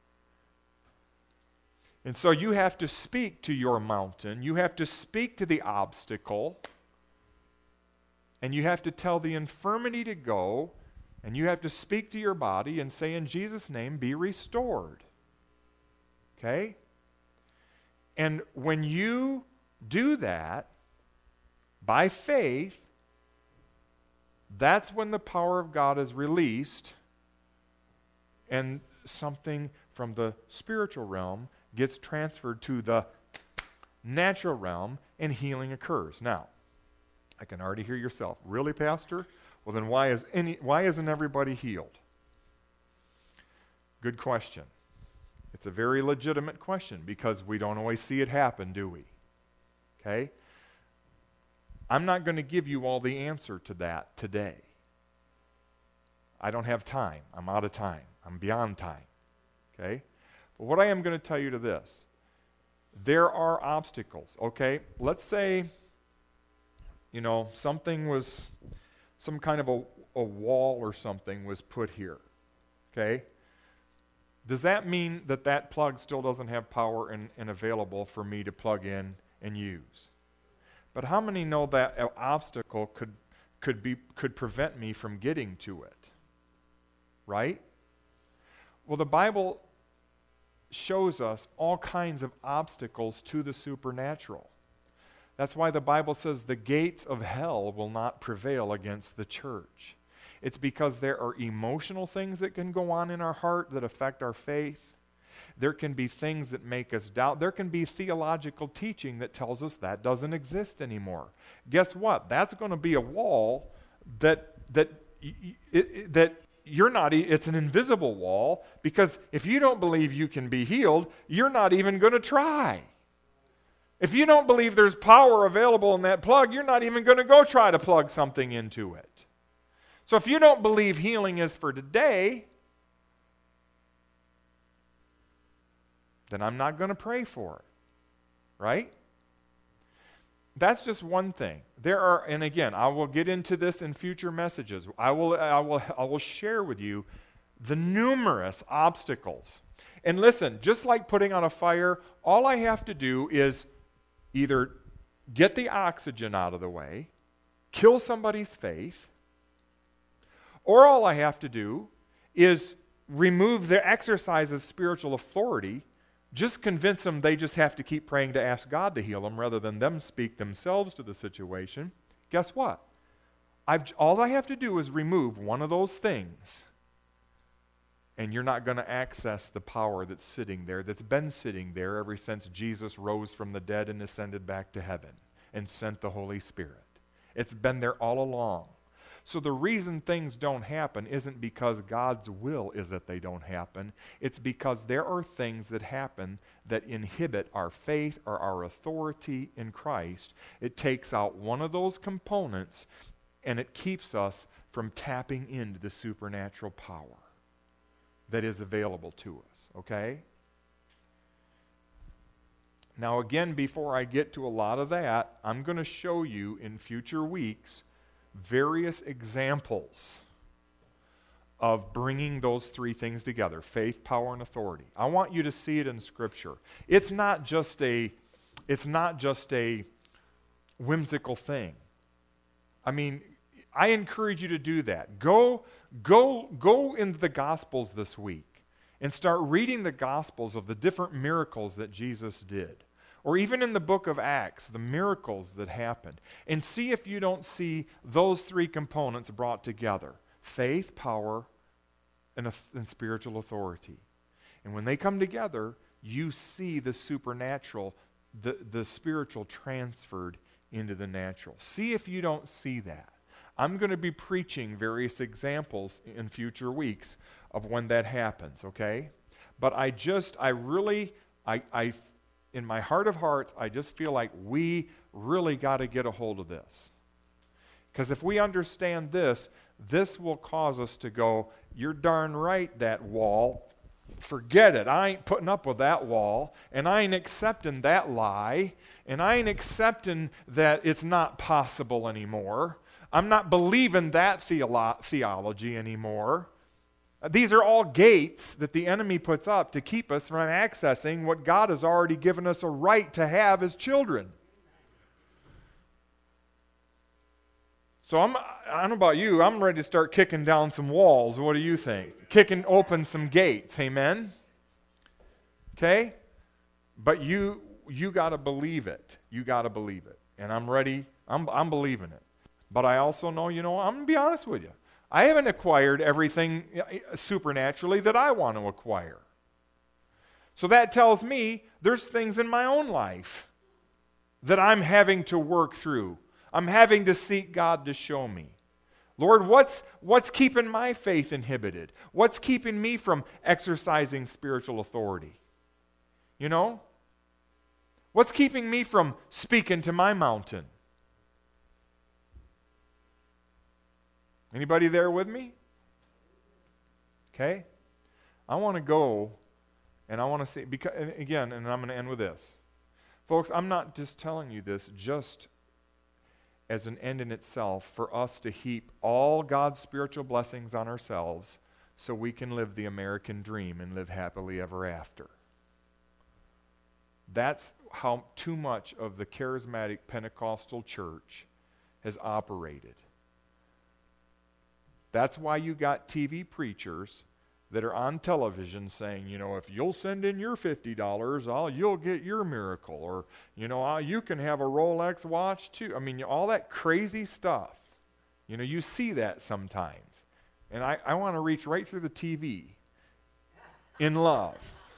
And so you have to speak to your mountain. You have to speak to the obstacle. And you have to tell the infirmity to go And you have to speak to your body and say, in Jesus' name, be restored. Okay? And when you do that, by faith, that's when the power of God is released and something from the spiritual realm gets transferred to the natural realm and healing occurs. Now, I can already hear yourself. Really, Pastor? Well, then why is any why isn't everybody healed? Good question. It's a very legitimate question because we don't always see it happen, do we? Okay? I'm not going to give you all the answer to that today. I don't have time. I'm out of time. I'm beyond time. Okay? But what I am going to tell you to this, there are obstacles, okay? Let's say, you know, something was, some kind of a, a wall or something was put here, okay? Does that mean that that plug still doesn't have power and, and available for me to plug in and use? But how many know that an obstacle could could be could prevent me from getting to it? Right? Well, the Bible shows us all kinds of obstacles to the supernatural. That's why the Bible says the gates of hell will not prevail against the church. It's because there are emotional things that can go on in our heart that affect our faith. There can be things that make us doubt. There can be theological teaching that tells us that doesn't exist anymore. Guess what? That's going to be a wall that that it, it, that you're not. It's an invisible wall because if you don't believe you can be healed, you're not even going to try. If you don't believe there's power available in that plug, you're not even going to go try to plug something into it. So if you don't believe healing is for today, then I'm not going to pray for it. Right? That's just one thing. There are, and again, I will get into this in future messages. I will, I will, I will share with you the numerous obstacles. And listen, just like putting on a fire, all I have to do is either get the oxygen out of the way, kill somebody's faith, or all I have to do is remove the exercise of spiritual authority. Just convince them they just have to keep praying to ask God to heal them rather than them speak themselves to the situation. Guess what? I've, all I have to do is remove one of those things, and you're not going to access the power that's sitting there, that's been sitting there ever since Jesus rose from the dead and ascended back to heaven and sent the Holy Spirit. It's been there all along. So the reason things don't happen isn't because God's will is that they don't happen. It's because there are things that happen that inhibit our faith or our authority in Christ. It takes out one of those components and it keeps us from tapping into the supernatural power that is available to us, okay? Now again, before I get to a lot of that, I'm going to show you in future weeks various examples of bringing those three things together, faith, power, and authority. I want you to see it in Scripture. It's not just a, it's not just a whimsical thing. I mean, I encourage you to do that. Go, go, go into the Gospels this week and start reading the Gospels of the different miracles that Jesus did. Or even in the book of Acts, the miracles that happened. And see if you don't see those three components brought together. Faith, power, and, and spiritual authority. And when they come together, you see the supernatural, the, the spiritual transferred into the natural. See if you don't see that. I'm going to be preaching various examples in future weeks of when that happens, okay? But I just, I really, I, I in my heart of hearts, I just feel like we really got to get a hold of this. Because if we understand this, this will cause us to go, you're darn right, that wall. Forget it. I ain't putting up with that wall. And I ain't accepting that lie. And I ain't accepting that it's not possible anymore. I'm not believing that theolo- theology anymore. These are all gates that the enemy puts up to keep us from accessing what God has already given us a right to have as children. So I'm, I don't know about you, I'm ready to start kicking down some walls. What do you think? Kicking open some gates. Amen? Okay? But you you got to believe it. You got to believe it. And I'm ready. I'm I'm believing it. But I also know, you know, I'm going to be honest with you. I haven't acquired everything supernaturally that I want to acquire. So that tells me there's things in my own life that I'm having to work through. I'm having to seek God to show me. Lord, what's what's keeping my faith inhibited? What's keeping me from exercising spiritual authority? You know? What's keeping me from speaking to my mountain? Anybody there with me? Okay? I want to go and I want to see, because, and again, and I'm going to end with this. Folks, I'm not just telling you this just as an end in itself for us to heap all God's spiritual blessings on ourselves so we can live the American dream and live happily ever after. That's how too much of the charismatic Pentecostal church has operated. That's why you got T V preachers that are on television saying, you know, if you'll send in your fifty dollars, I'll, you'll get your miracle. Or, you know, I'll, you can have a Rolex watch too. I mean, all that crazy stuff. You know, you see that sometimes. And I, I want to reach right through the T V in love.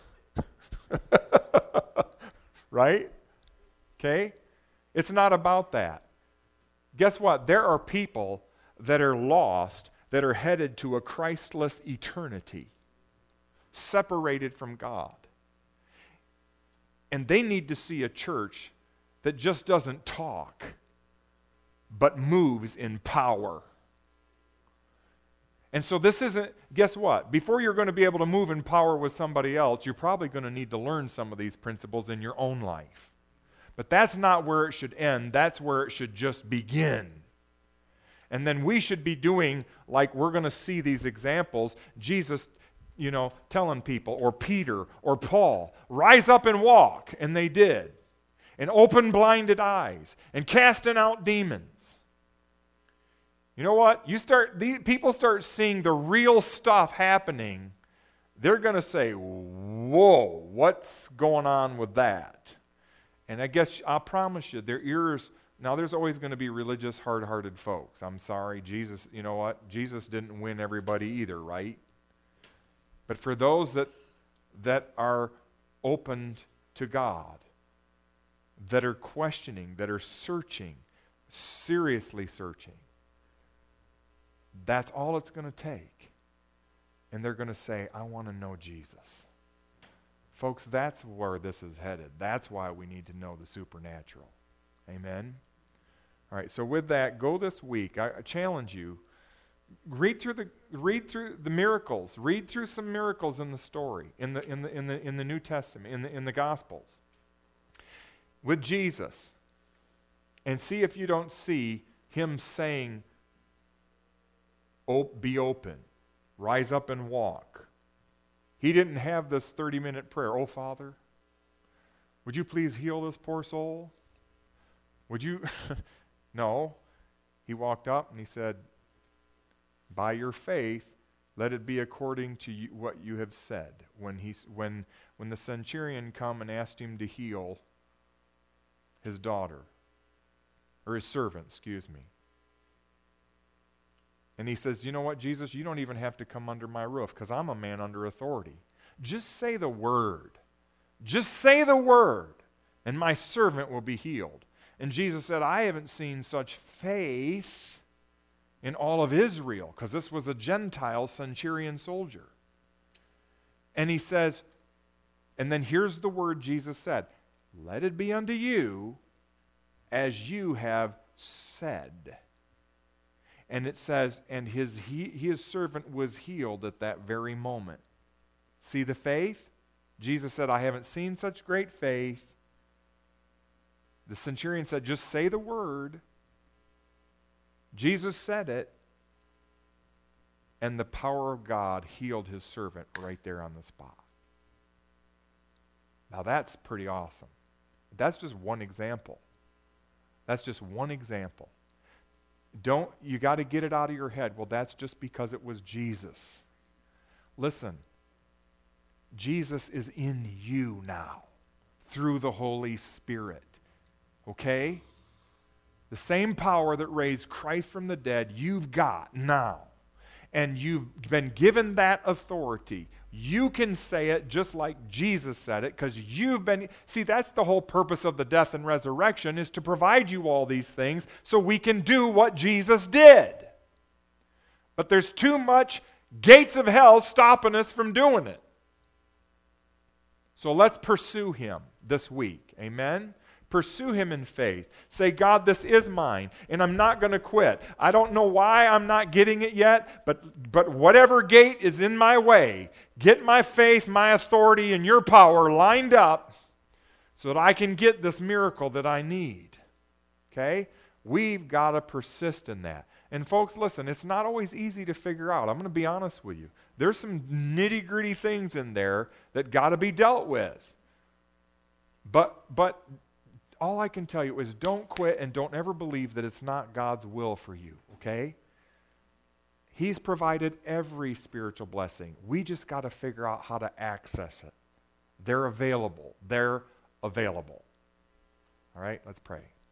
Right? Okay? It's not about that. Guess what? There are people that are lost that are headed to a Christless eternity, separated from God. And they need to see a church that just doesn't talk, but moves in power. And so this isn't, guess what? Before you're going to be able to move in power with somebody else, you're probably going to need to learn some of these principles in your own life. But that's not where it should end. That's where it should just begin. And then we should be doing, like we're going to see these examples, Jesus, you know, telling people, or Peter, or Paul, rise up and walk. And they did. And open blinded eyes. And casting out demons. You know what? You start, these people start seeing the real stuff happening. They're going to say, whoa, what's going on with that? And I guess I'll promise you, their ears, now there's always going to be religious, hard-hearted folks. I'm sorry, Jesus, you know what? Jesus didn't win everybody either, right? But for those that that are opened to God, that are questioning, that are searching, seriously searching, that's all it's going to take. And they're going to say, I want to know Jesus. Folks, that's where this is headed. That's why we need to know the supernatural. Amen? All right, so with that, go this week. I, I challenge you. Read through the read through the miracles. Read through some miracles in the story, in the in the in the in the New Testament, in the in the Gospels. With Jesus. And see if you don't see him saying, Oh, be open. Rise up and walk. He didn't have this thirty-minute prayer. Oh, Father, would you please heal this poor soul? Would you? No. He walked up and he said, by your faith, let it be according to you, what you have said. When, he, when, when the centurion come and asked him to heal his daughter, or his servant, excuse me. And he says, you know what, Jesus, you don't even have to come under my roof because I'm a man under authority. Just say the word. Just say the word, and my servant will be healed. And Jesus said, I haven't seen such faith in all of Israel, because this was a Gentile centurion soldier. And he says, and then here's the word Jesus said, let it be unto you as you have said. And it says, and his, he, his servant was healed at that very moment. See the faith? Jesus said, I haven't seen such great faith. The centurion said, just say the word. Jesus said it. And the power of God healed his servant right there on the spot. Now that's pretty awesome. That's just one example. That's just one example. don't, you got to get it out of your head. Well, that's just because it was Jesus. Listen, Jesus is in you now through the Holy Spirit. Okay? The same power that raised Christ from the dead, you've got now. And you've been given that authority. You can say it just like Jesus said it because you've been... See, that's the whole purpose of the death and resurrection, is to provide you all these things so we can do what Jesus did. But there's too much gates of hell stopping us from doing it. So let's pursue him this week. Amen? Pursue him in faith. Say, God, this is mine, and I'm not going to quit. I don't know why I'm not getting it yet, but, but whatever gate is in my way, get my faith, my authority, and your power lined up so that I can get this miracle that I need. Okay? We've got to persist in that. And folks, listen, it's not always easy to figure out. I'm going to be honest with you. There's some nitty-gritty things in there that got to be dealt with. But, but... all I can tell you is don't quit and don't ever believe that it's not God's will for you, okay? He's provided every spiritual blessing. We just got to figure out how to access it. They're available. They're available. All right, let's pray.